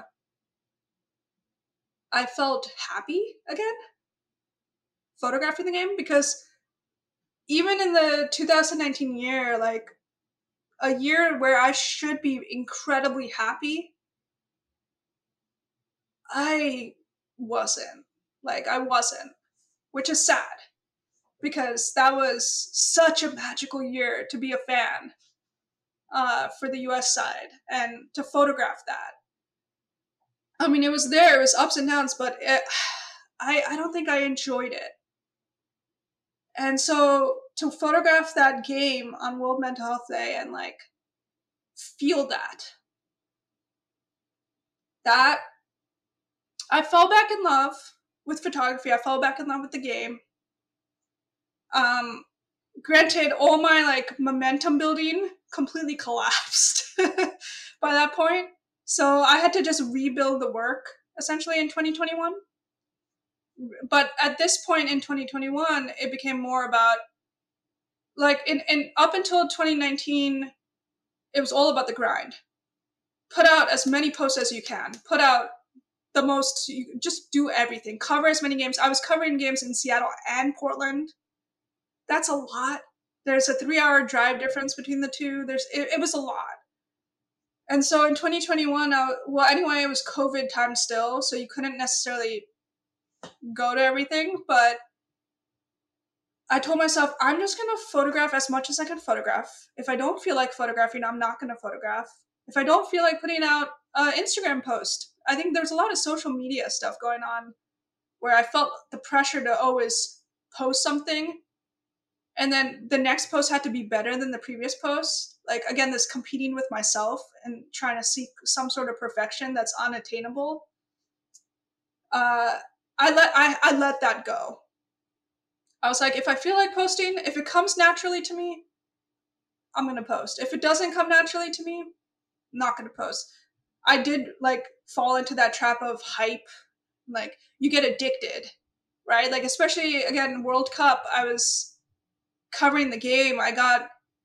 Speaker 2: I felt happy again photographing the game, because even in the two thousand nineteen year, like a year where I should be incredibly happy, I wasn't. Like, I wasn't, which is sad, because that was such a magical year to be a fan uh, for the U S side and to photograph that. I mean, it was there, it was ups and downs, but it, I, I don't think I enjoyed it. And so to photograph that game on World Mental Health Day and like feel that, that I fell back in love with photography. I fell back in love with the game. Um, granted, all my like momentum building completely collapsed by that point. So I had to just rebuild the work essentially in twenty twenty-one. But at this point in twenty twenty-one, it became more about like in, in up until twenty nineteen, it was all about the grind. Put out as many posts as you can. Put out the most, you just do everything. Cover as many games. I was covering games in Seattle and Portland. That's a lot. There's a three hour drive difference between the two. There's it, it was a lot. And so in twenty twenty-one, I, well, anyway, it was COVID time still, so you couldn't necessarily go to everything, but I told myself, I'm just going to photograph as much as I can photograph. If I don't feel like photographing, I'm not going to photograph. If I don't feel like putting out an Instagram post, I think there's a lot of social media stuff going on where I felt the pressure to always post something. And then the next post had to be better than the previous post. Like, again, this competing with myself and trying to seek some sort of perfection that's unattainable. Uh, I let I, I let that go. I was like, if I feel like posting, if it comes naturally to me, I'm going to post. If it doesn't come naturally to me, I'm not going to post. I did like fall into that trap of hype. Like you get addicted, right? Like, especially again, World Cup, I was covering the game. I got,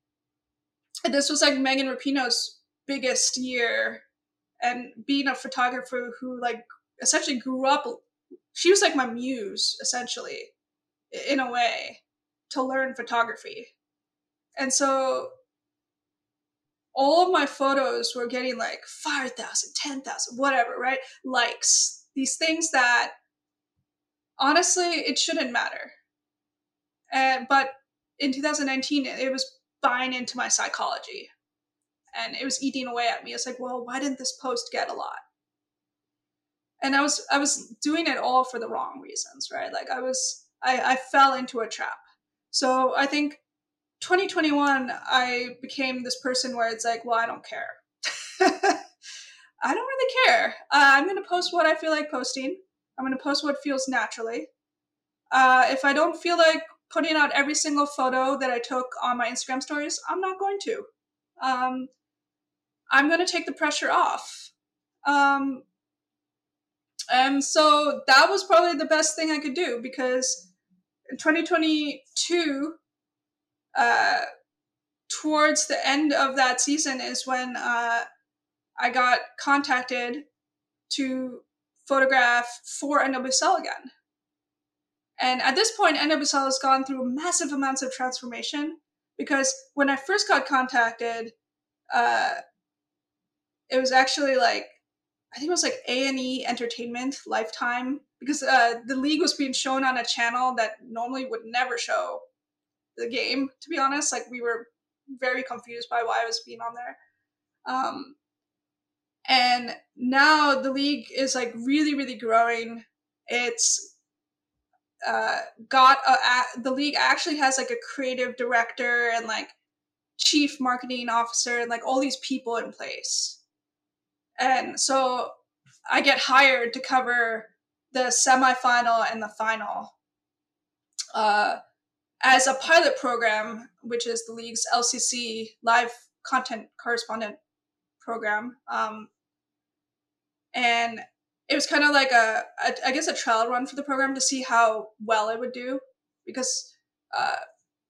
Speaker 2: this was like Megan Rapinoe's biggest year, and being a photographer who like essentially grew up, she was like my muse essentially in a way to learn photography. And so all of my photos were getting like five thousand, ten thousand, whatever, right? Likes, these things that honestly, it shouldn't matter. And, but in two thousand nineteen, it was buying into my psychology and it was eating away at me. It's like, well, why didn't this post get a lot? And I was, I was doing it all for the wrong reasons, right? Like I was, I, I fell into a trap. So I think twenty twenty-one, I became this person where it's like, well, I don't care. I don't really care. Uh, I'm going to post what I feel like posting. I'm going to post what feels naturally. Uh, if I don't feel like putting out every single photo that I took on my Instagram stories, I'm not going to. Um, I'm going to take the pressure off. Um, and so that was probably the best thing I could do, because in twenty twenty-two, uh, towards the end of that season is when uh, I got contacted to photograph for N W S L again. And at this point, N W S L has gone through massive amounts of transformation, because when I first got contacted, uh, it was actually like, I think it was like A and E Entertainment Lifetime, because uh, the league was being shown on a channel that normally would never show the game, to be honest. Like, we were very confused by why I was being on there. Um, and now the league is like really, really growing. It's uh, got a, a, the league actually has like a creative director and like chief marketing officer and like all these people in place. And so I get hired to cover the semifinal and the final uh, as a pilot program, which is the league's L C C, live content correspondent program. Um, and it was kind of like a, a, I guess, a trial run for the program to see how well it would do, because uh,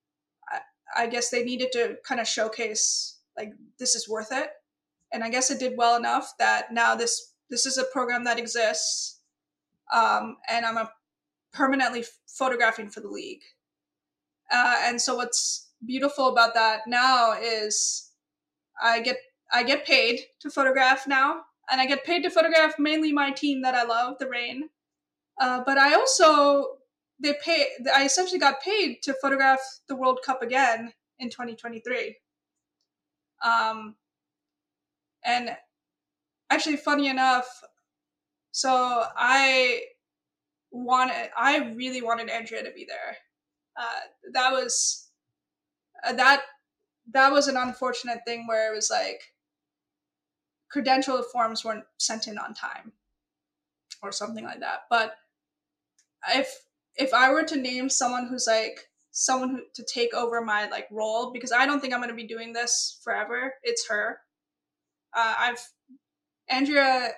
Speaker 2: I, I guess they needed to kind of showcase like, this is worth it. And I guess it did well enough that now this this is a program that exists, um, and I'm a permanently photographing for the league. Uh, and so what's beautiful about that now is I get I get paid to photograph now, and I get paid to photograph mainly my team that I love, the Reign. Uh, but I also they pay. I essentially got paid to photograph the World Cup again in twenty twenty-three. Um, and actually, funny enough, So I wanted, I really wanted Andrea to be there. Uh, that was uh, that that was an unfortunate thing where it was like credential forms weren't sent in on time or something like that. But if if I were to name someone who's like someone who to take over my like role, because I don't think I'm going to be doing this forever, it's her. Uh, I've Andrea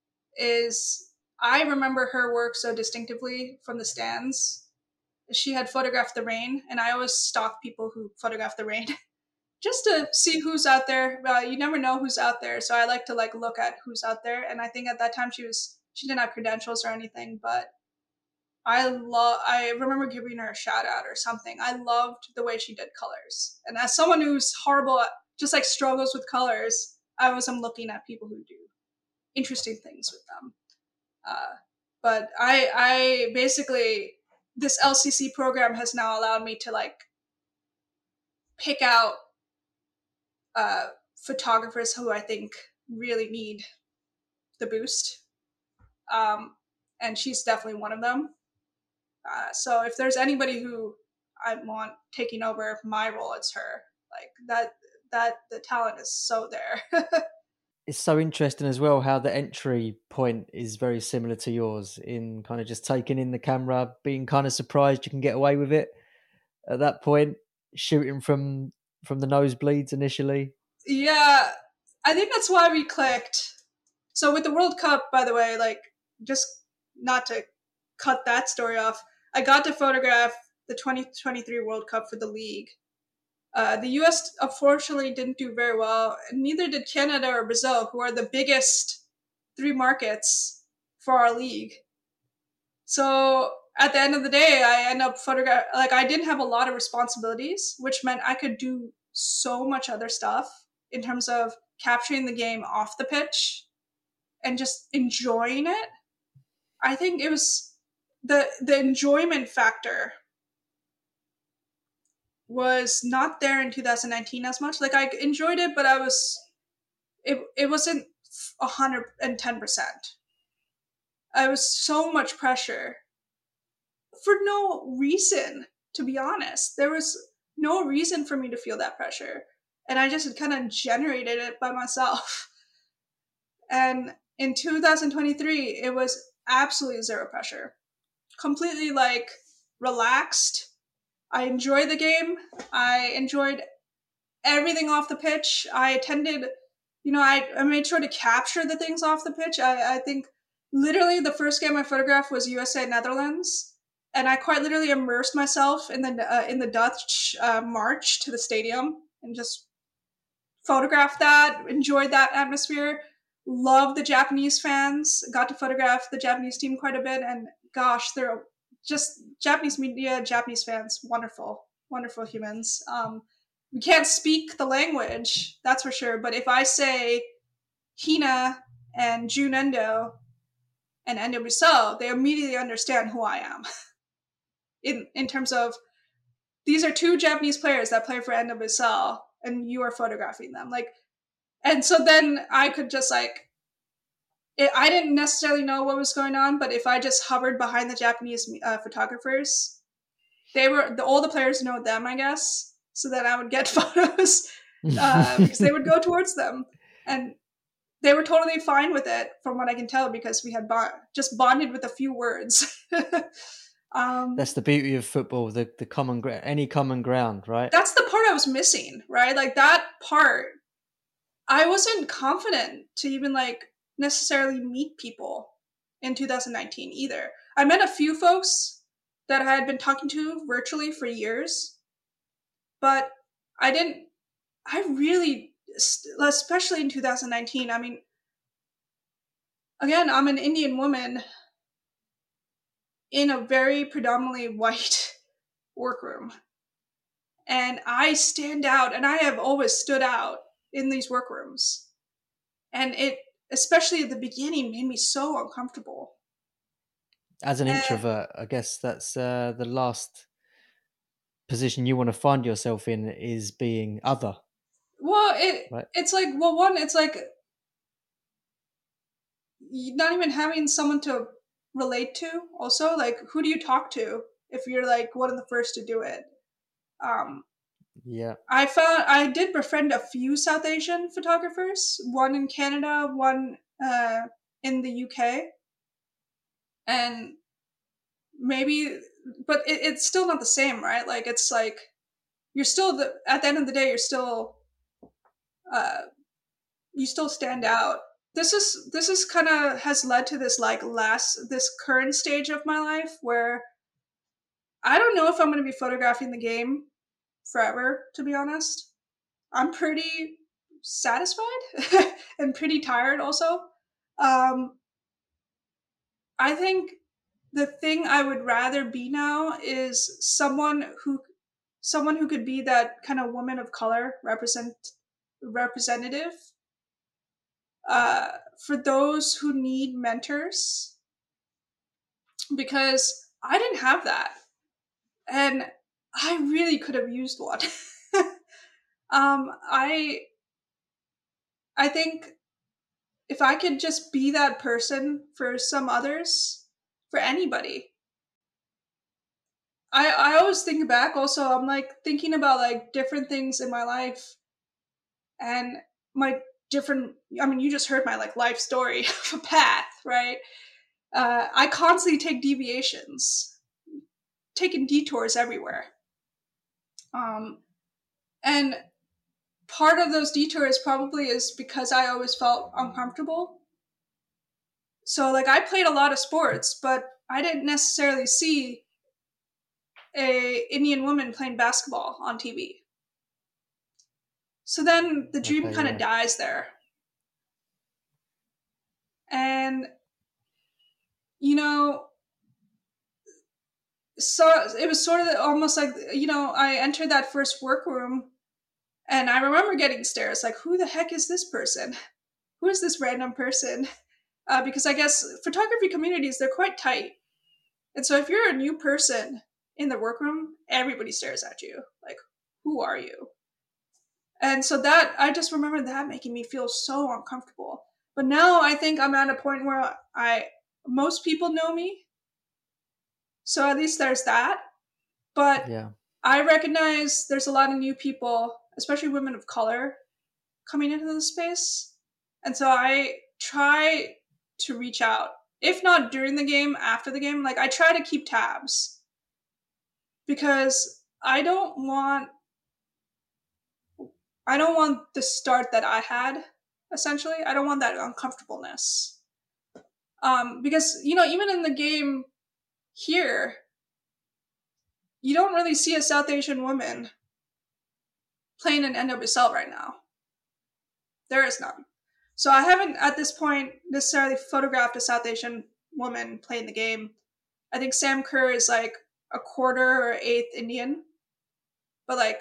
Speaker 2: is I remember her work so distinctively from the stands. She had photographed the rain, and I always stalk people who photograph the rain just to see who's out there. Uh, you never know who's out there, so I like to like look at who's out there. And I think at that time she was she didn't have credentials or anything, but I love. I remember giving her a shout out or something. I loved the way she did colors, and as someone who's horrible at just like struggles with colors, I was I'm looking at people who do interesting things with them. Uh, but I I basically this L C C program has now allowed me to like pick out uh, photographers who I think really need the boost. Um, and she's definitely one of them. Uh, so if there's anybody who I want taking over my role, it's her. Like that, that the talent is so there.
Speaker 1: It's so interesting as well how the entry point is very similar to yours in kind of just taking in the camera, being kind of surprised you can get away with it at that point, shooting from from the nosebleeds initially.
Speaker 2: Yeah, I think that's why we clicked. So with the World Cup, by the way, like just not to cut that story off, I got to photograph the twenty twenty-three World Cup for the league. Uh, the U S unfortunately didn't do very well, and neither did Canada or Brazil, who are the biggest three markets for our league. So at the end of the day, I end up photograph like I didn't have a lot of responsibilities, which meant I could do so much other stuff in terms of capturing the game off the pitch and just enjoying it. I think it was the the enjoyment factor was not there in two thousand nineteen as much. Like I enjoyed it, but I was it it wasn't a hundred and ten percent. I was so much pressure for no reason. To be honest, there was no reason for me to feel that pressure, and I just kind of generated it by myself. And in two thousand twenty-three, it was absolutely zero pressure, completely like relaxed. I enjoyed the game. I enjoyed everything off the pitch. I attended, you know, I, I made sure to capture the things off the pitch. I, I think literally the first game I photographed was U S A Netherlands, and I quite literally immersed myself in the uh, in the Dutch uh, march to the stadium and just photographed that. Enjoyed that atmosphere. Loved the Japanese fans. Got to photograph the Japanese team quite a bit, and gosh, they're just Japanese media, Japanese fans, wonderful, wonderful humans. Um, we can't speak the language, that's for sure. But if I say Hina and Jun Endo and Endo Bissell, they immediately understand who I am. in in terms of these are two Japanese players that play for Endo Bissell, and you are photographing them. Like, and so then I could just like. It, I didn't necessarily know what was going on, but if I just hovered behind the Japanese uh, photographers, they were the all the players know them, I guess. So that I would get photos uh, because they would go towards them, and they were totally fine with it, from what I can tell, because we had bond- just bonded with a few words.
Speaker 1: um, that's the beauty of football, the the common ground, any common ground, right?
Speaker 2: That's the part I was missing, right? Like that part, I wasn't confident to even like necessarily meet people in two thousand nineteen either. I met a few folks that I had been talking to virtually for years, but I didn't, I really, especially in two thousand nineteen, I mean, again, I'm an Indian woman in a very predominantly white workroom. And I stand out, and I have always stood out in these workrooms. And it, especially at the beginning, made me so uncomfortable.
Speaker 1: As an and, introvert, I guess that's uh, the last position you want to find yourself in, is being other.
Speaker 2: Well, it right? It's like, well, one, it's like not even having someone to relate to. Also, like, who do you talk to if you're like one of the first to do it? Um,
Speaker 1: Yeah.
Speaker 2: I found I did befriend a few South Asian photographers, one in Canada, one uh, in the U K, and maybe, but it, it's still not the same, right? Like, it's like you're still the at the end of the day, you're still uh, you still stand out. This is this is kind of has led to this like last this current stage of my life where I don't know if I'm going to be photographing the game forever, to be honest. I'm pretty satisfied and pretty tired also. Um, I think the thing I would rather be now is someone who someone who could be that kind of woman of color represent representative uh, for those who need mentors, because I didn't have that and I really could have used one. um, I I think if I could just be that person for some others, for anybody. I, I always think back also, I'm like thinking about like different things in my life and my different, I mean, you just heard my like life story path, right? Uh, I constantly take deviations, taking detours everywhere. Um, and part of those detours probably is because I always felt uncomfortable. So like I played a lot of sports, but I didn't necessarily see a Indian woman playing basketball on T V. So then the dream
Speaker 1: Okay.
Speaker 2: kind of
Speaker 1: Yeah.
Speaker 2: dies there. And you know, so it was sort of almost like, you know, I entered that first workroom and I remember getting stares like, who the heck is this person? Who is this random person? Uh, because I guess photography communities, they're quite tight. And so if you're a new person in the workroom, everybody stares at you. Like, who are you? And so that, I just remember that making me feel so uncomfortable. But now I think I'm at a point where I, most people know me. So at least there's that. But
Speaker 1: Yeah.
Speaker 2: I recognize there's a lot of new people, especially women of color, coming into the space. And so I try to reach out, if not during the game, after the game. Like I try to keep tabs because I don't want I don't want the start that I had, essentially. I don't want that uncomfortableness. Um, because, you know, even in the game here, you don't really see a South Asian woman playing in N W S L right now. There is none. So I haven't, at this point, necessarily photographed a South Asian woman playing the game. I think Sam Kerr is like a quarter or eighth Indian. But like,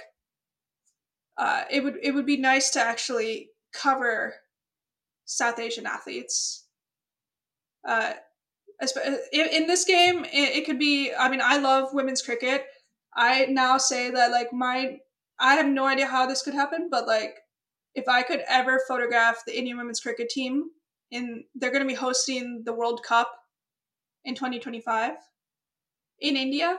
Speaker 2: uh, it would it would be nice to actually cover South Asian athletes. Uh, in this game, it could be, I mean, I love women's cricket. I now say that like my, I have no idea how this could happen, but like if I could ever photograph the Indian women's cricket team in, they're going to be hosting the World Cup in twenty twenty-five in India.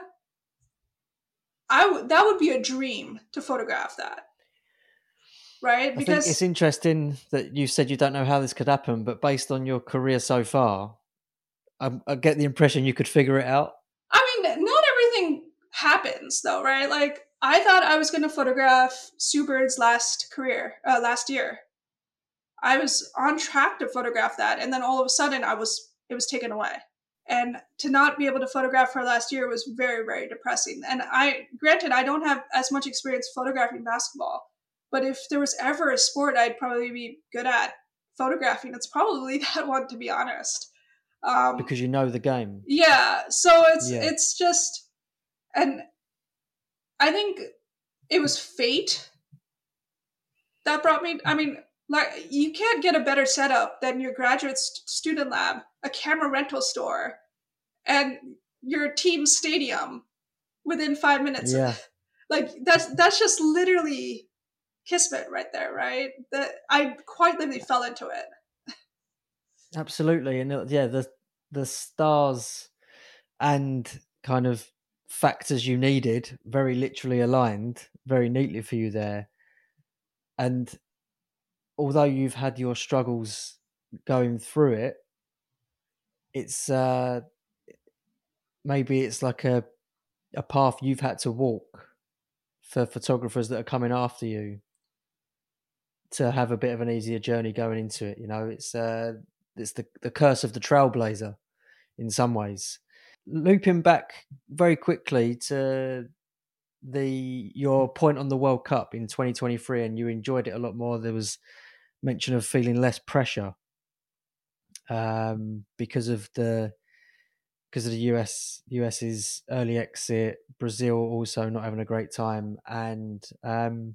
Speaker 2: I w- that would be a dream to photograph that. Right?
Speaker 1: I
Speaker 2: Because
Speaker 1: think it's interesting that you said you don't know how this could happen, but based on your career so far, I, I get the impression you could figure it out.
Speaker 2: I mean, not everything happens though, right? Like I thought I was going to photograph Sue Bird's last career, uh, last year. I was on track to photograph that, and then all of a sudden, I was it was taken away. And to not be able to photograph her last year was very, very depressing. And I, granted, I don't have as much experience photographing basketball, but if there was ever a sport I'd probably be good at photographing, it's probably that one, to be honest. Um,
Speaker 1: Because you know the game.
Speaker 2: yeah, so it's
Speaker 1: Yeah.
Speaker 2: it's just, and I think it was fate that brought me. I mean, like you can't get a better setup than your graduate st- student lab, a camera rental store, and your team stadium within five minutes.
Speaker 1: Yeah.
Speaker 2: Like that's that's just literally kismet right there, right? That I quite literally fell into it.
Speaker 1: Absolutely. And uh, yeah, the the stars and kind of factors you needed very literally aligned very neatly for you there. And although you've had your struggles going through it, it's uh maybe it's like a a path you've had to walk for photographers that are coming after you to have a bit of an easier journey going into it. You know, it's uh it's the the curse of the trailblazer in some ways. Looping back very quickly to the your point on the World Cup in twenty twenty-three, and you enjoyed it a lot more. There was mention of feeling less pressure um, because of the because of the U S US's early exit, Brazil also not having a great time, and um,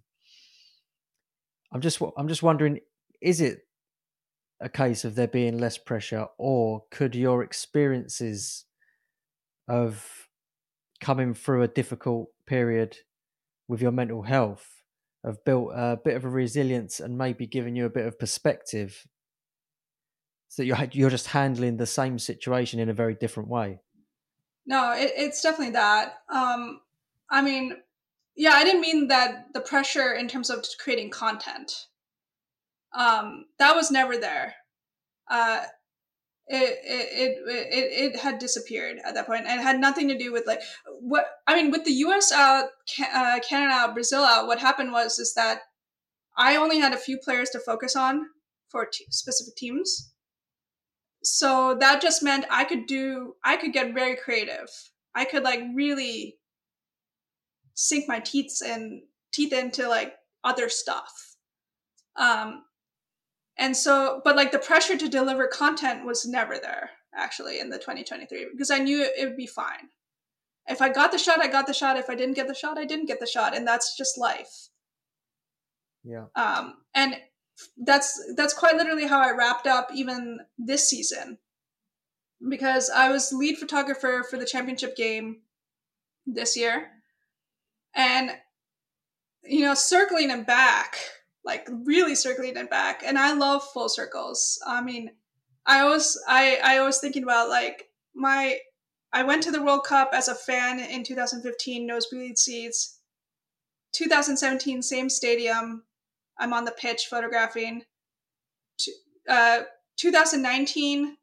Speaker 1: I'm just I'm just wondering, is it a case of there being less pressure, or could your experiences of coming through a difficult period with your mental health have built a bit of a resilience and maybe given you a bit of perspective so that you're you're just handling the same situation in a very different way?
Speaker 2: No, it, it's definitely that. Um, I mean, yeah, I didn't mean that the pressure in terms of creating content. Um, that was never there. Uh, it, it it it had disappeared at that point, and it had nothing to do with like what I mean with the U S out, uh, Canada out, Brazil out. What happened was is that I only had a few players to focus on for t- specific teams, so that just meant I could do I could get very creative. I could like really sink my teeth in teeth into like other stuff. Um, and so, but like the pressure to deliver content was never there actually in the twenty twenty-three because I knew it, it would be fine. If I got the shot, I got the shot. If I didn't get the shot, I didn't get the shot, and that's just life.
Speaker 1: Yeah.
Speaker 2: Um, and that's that's quite literally how I wrapped up even this season because I was lead photographer for the championship game this year, and you know, circling it back, like really circling it back. And I love full circles. I mean, I always, I, I always thinking about like my, I went to the World Cup as a fan in two thousand fifteen, nosebleed seats. two thousand seventeen, same stadium. I'm on the pitch photographing. Uh, two thousand nineteen,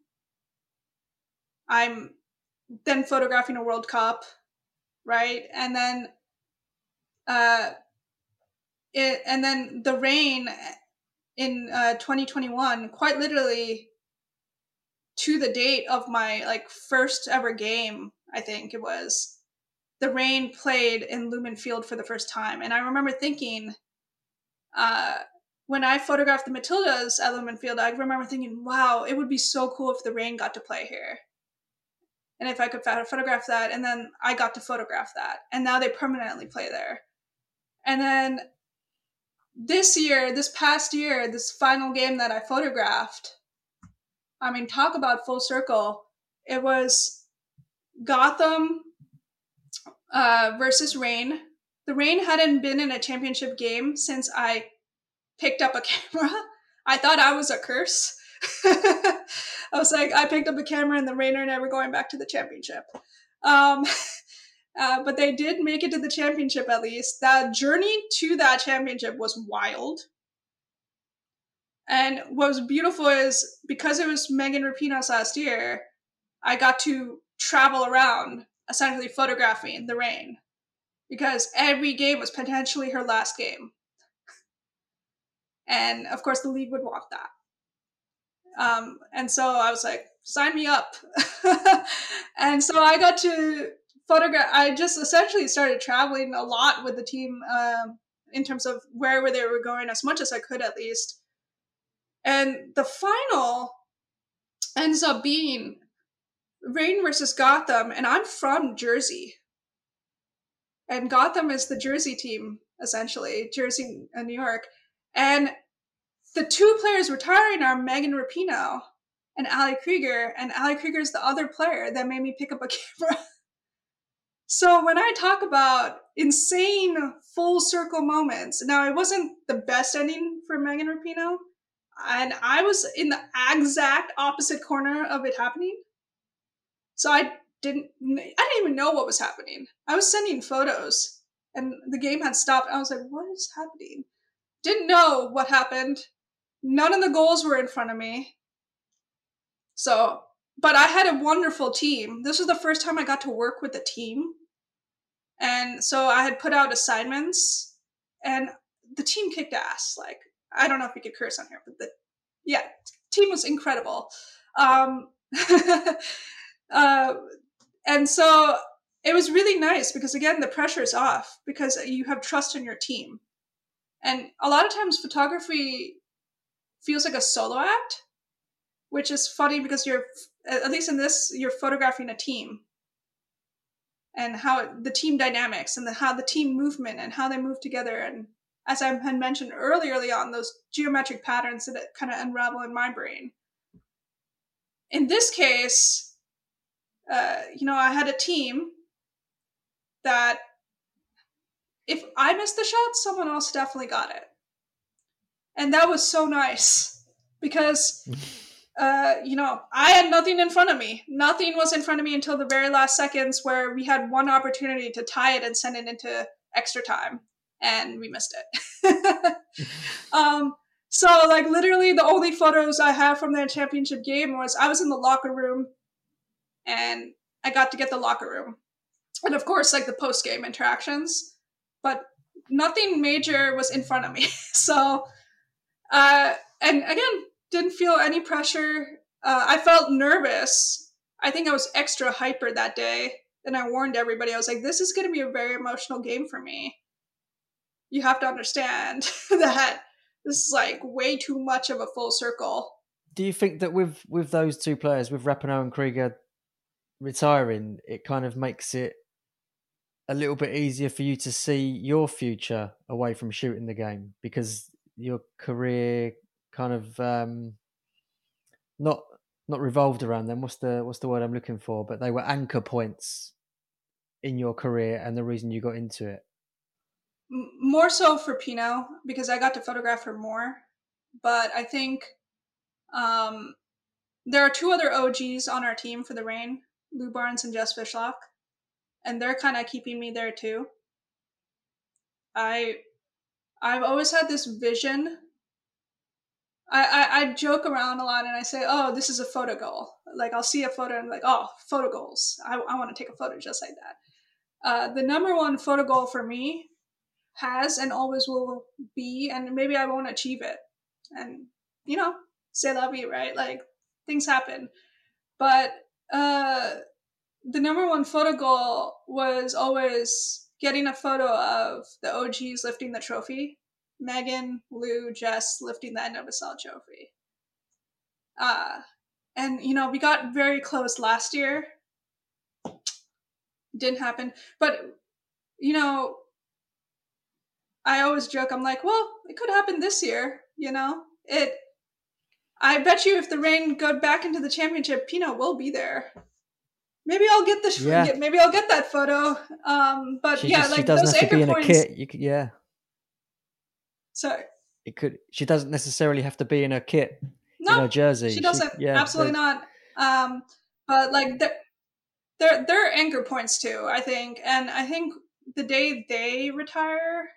Speaker 2: I'm then photographing a World Cup, right? And then, uh, it, and then the rain in uh, twenty twenty-one, quite literally to the date of my like first ever game, I think it was, the rain played in Lumen Field for the first time. And I remember thinking, uh, when I photographed the Matildas at Lumen Field, I remember thinking, wow, it would be so cool if the rain got to play here. And if I could photograph that, and then I got to photograph that. And now they permanently play there. And then this year, this past year, this final game that I photographed, I mean, talk about full circle. It was Gotham uh, versus Reign. The Reign hadn't been in a championship game since I picked up a camera. I thought I was a curse. I was like, I picked up a camera and the Reign are never going back to the championship. Um, uh, but they did make it to the championship at least. That journey to that championship was wild. And what was beautiful is because it was Megan Rapinoe's last year, I got to travel around essentially photographing the Reign because every game was potentially her last game. And of course, the league would want that. Um, and so I was like, sign me up. And so I got to photograph. I just essentially started traveling a lot with the team um, in terms of wherever they were going, as much as I could at least. And the final ends up being Reign versus Gotham, and I'm from Jersey. And Gotham is the Jersey team, essentially, Jersey and New York. And the two players retiring are Megan Rapinoe and Ali Krieger, and Ali Krieger is the other player that made me pick up a camera. So when I talk about insane full circle moments, now it wasn't the best ending for Megan Rapinoe. and I was in the exact opposite corner of it happening. So I didn't, I didn't even know what was happening. I was sending photos and the game had stopped. I was like, what is happening? Didn't know what happened. None of the goals were in front of me. So, but I had a wonderful team. This was the first time I got to work with a team. And so I had put out assignments and the team kicked ass. Like, I don't know if we could curse on here, but the, yeah, team was incredible. Um, uh, and so it was really nice because, again, the pressure is off because you have trust in your team. And a lot of times photography feels like a solo act, which is funny because you're, at least in this, you're photographing a team and how the team dynamics and the, how the team movement and how they move together. And as I had mentioned early, early on, those geometric patterns that kind of unravel in my brain. In this case, uh, you know, I had a team that if I missed the shot, someone else definitely got it. And that was so nice because, uh, you know, I had nothing in front of me. Nothing was in front of me until the very last seconds where we had one opportunity to tie it and send it into extra time. And we missed it. um, so, like, literally the only photos I have from their championship game was I was in the locker room and I got to get the locker room. And, of course, like, the post-game interactions. But nothing major was in front of me. so... Uh, and again, didn't feel any pressure. Uh, I felt nervous. I think I was extra hyper that day. And I warned everybody, I was like, this is going to be a very emotional game for me. You have to understand that this is like way too much of a full circle.
Speaker 1: Do you think that with, with those two players, with Rapinoe and Krieger retiring, it kind of makes it a little bit easier for you to see your future away from shooting the game? Because your career kind of um, not not revolved around them. What's the what's the word I'm looking for? But they were anchor points in your career and the reason you got into it.
Speaker 2: More so for Pino because I got to photograph her more. But I think um, there are two other O Gs on our team for the Reign, Lou Barnes and Jess Fishlock, and they're kind of keeping me there too. I I've always had this vision. I, I, I joke around a lot and I say, oh, this is a photo goal. Like I'll see a photo and I'm like, oh, photo goals. I, I want to take a photo just like that. Uh, the number one photo goal for me has and always will be, and maybe I won't achieve it. And, you know, c'est la vie, right? Like things happen. But uh, the number one photo goal was always getting a photo of the O Gs lifting the trophy. Megan, Lou, Jess lifting the N W S L trophy. Uh, and, you know, we got very close last year. Didn't happen. But, you know, I always joke, I'm like, well, it could happen this year, you know? It. I bet you if the Reign go back into the championship, Pino will be there. Maybe I'll get the yeah. maybe I'll get that photo. Um, but
Speaker 1: she
Speaker 2: yeah,
Speaker 1: just,
Speaker 2: like
Speaker 1: she doesn't
Speaker 2: those
Speaker 1: have to be in
Speaker 2: points,
Speaker 1: a kit. You could, yeah.
Speaker 2: Sorry.
Speaker 1: It could. She doesn't necessarily have to be in a kit.
Speaker 2: No,
Speaker 1: in her jersey.
Speaker 2: She doesn't.
Speaker 1: She, yeah,
Speaker 2: absolutely not. Um, but like they're, they're they're anchor points too, I think, and I think the day they retire.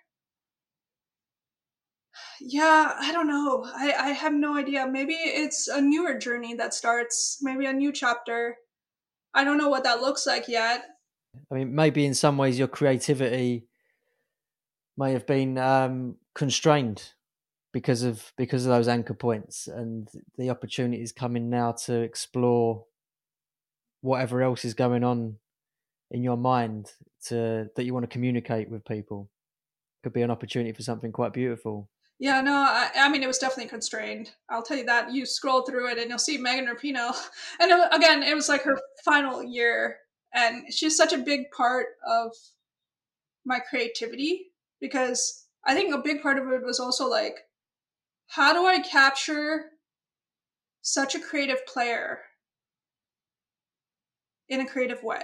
Speaker 2: Yeah, I don't know. I, I have no idea. Maybe it's a newer journey that starts. Maybe a new chapter. I don't know what that looks like yet.
Speaker 1: I mean, maybe in some ways your creativity may have been um, constrained because of because of those anchor points, and the opportunities coming now to explore whatever else is going on in your mind to that you want to communicate with people. Could be an opportunity for something quite beautiful.
Speaker 2: Yeah, no, I, I mean, it was definitely constrained. I'll tell you that. You scroll through it and you'll see Megan Rapinoe. And it, again, it was like her final year. And she's such a big part of my creativity because I think a big part of it was also like, how do I capture such a creative player in a creative way?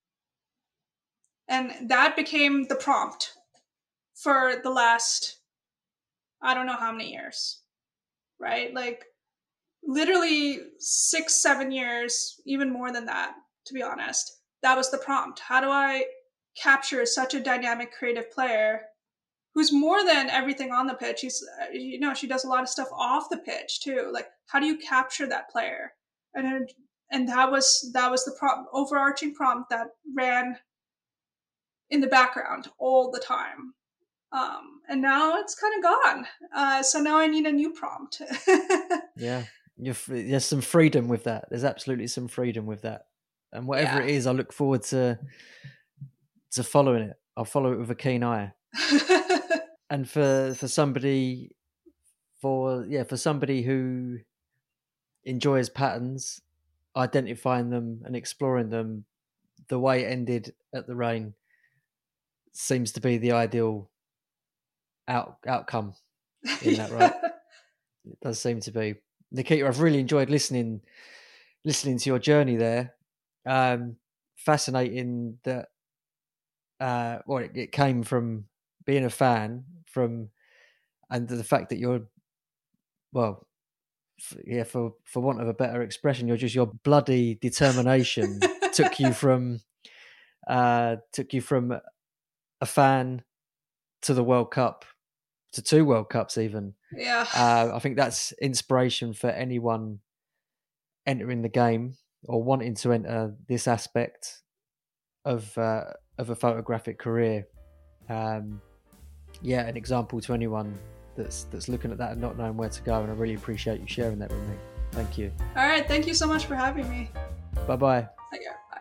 Speaker 2: And that became the prompt for the last, I don't know how many years. right? Like literally six, seven years, even more than that, to be honest. That was the prompt. How do I capture such a dynamic, creative player who's more than everything on the pitch? She's, you know, she does a lot of stuff off the pitch too. Like, how do you capture that player? And and that was that was the prompt, overarching prompt that ran in the background all the time. Um, and now it's kind of gone. Uh, so now I need a new prompt.
Speaker 1: Yeah, You're, there's some freedom with that. There's absolutely some freedom with that. And whatever
Speaker 2: Yeah.
Speaker 1: it is, I look forward to to following it. I'll follow it with a keen eye. And for for somebody, for yeah, for somebody who enjoys patterns, identifying them and exploring them, the way it ended at the Rain seems to be the ideal out outcome in that, right? It does seem to be. Nikita, I've really enjoyed listening listening to your journey there. Um, fascinating that uh, well, it, it came from being a fan, from and the fact that you're well, f- yeah, for for want of a better expression, you're just your bloody determination took you from uh, took you from a fan to the World Cup, to two World Cups even.
Speaker 2: Yeah.
Speaker 1: Uh, I think that's inspiration for anyone entering the game or wanting to enter this aspect of uh, of a photographic career. Um, yeah, an example to anyone that's that's looking at that and not knowing where to go. And I really appreciate you sharing that with me. Thank you.
Speaker 2: All right. Thank you so much for having me.
Speaker 1: Bye bye.
Speaker 2: Take care. Bye.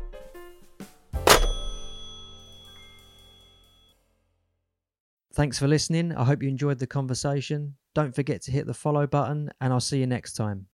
Speaker 1: Thanks for listening. I hope you enjoyed the conversation. Don't forget to hit the follow button, and I'll see you next time.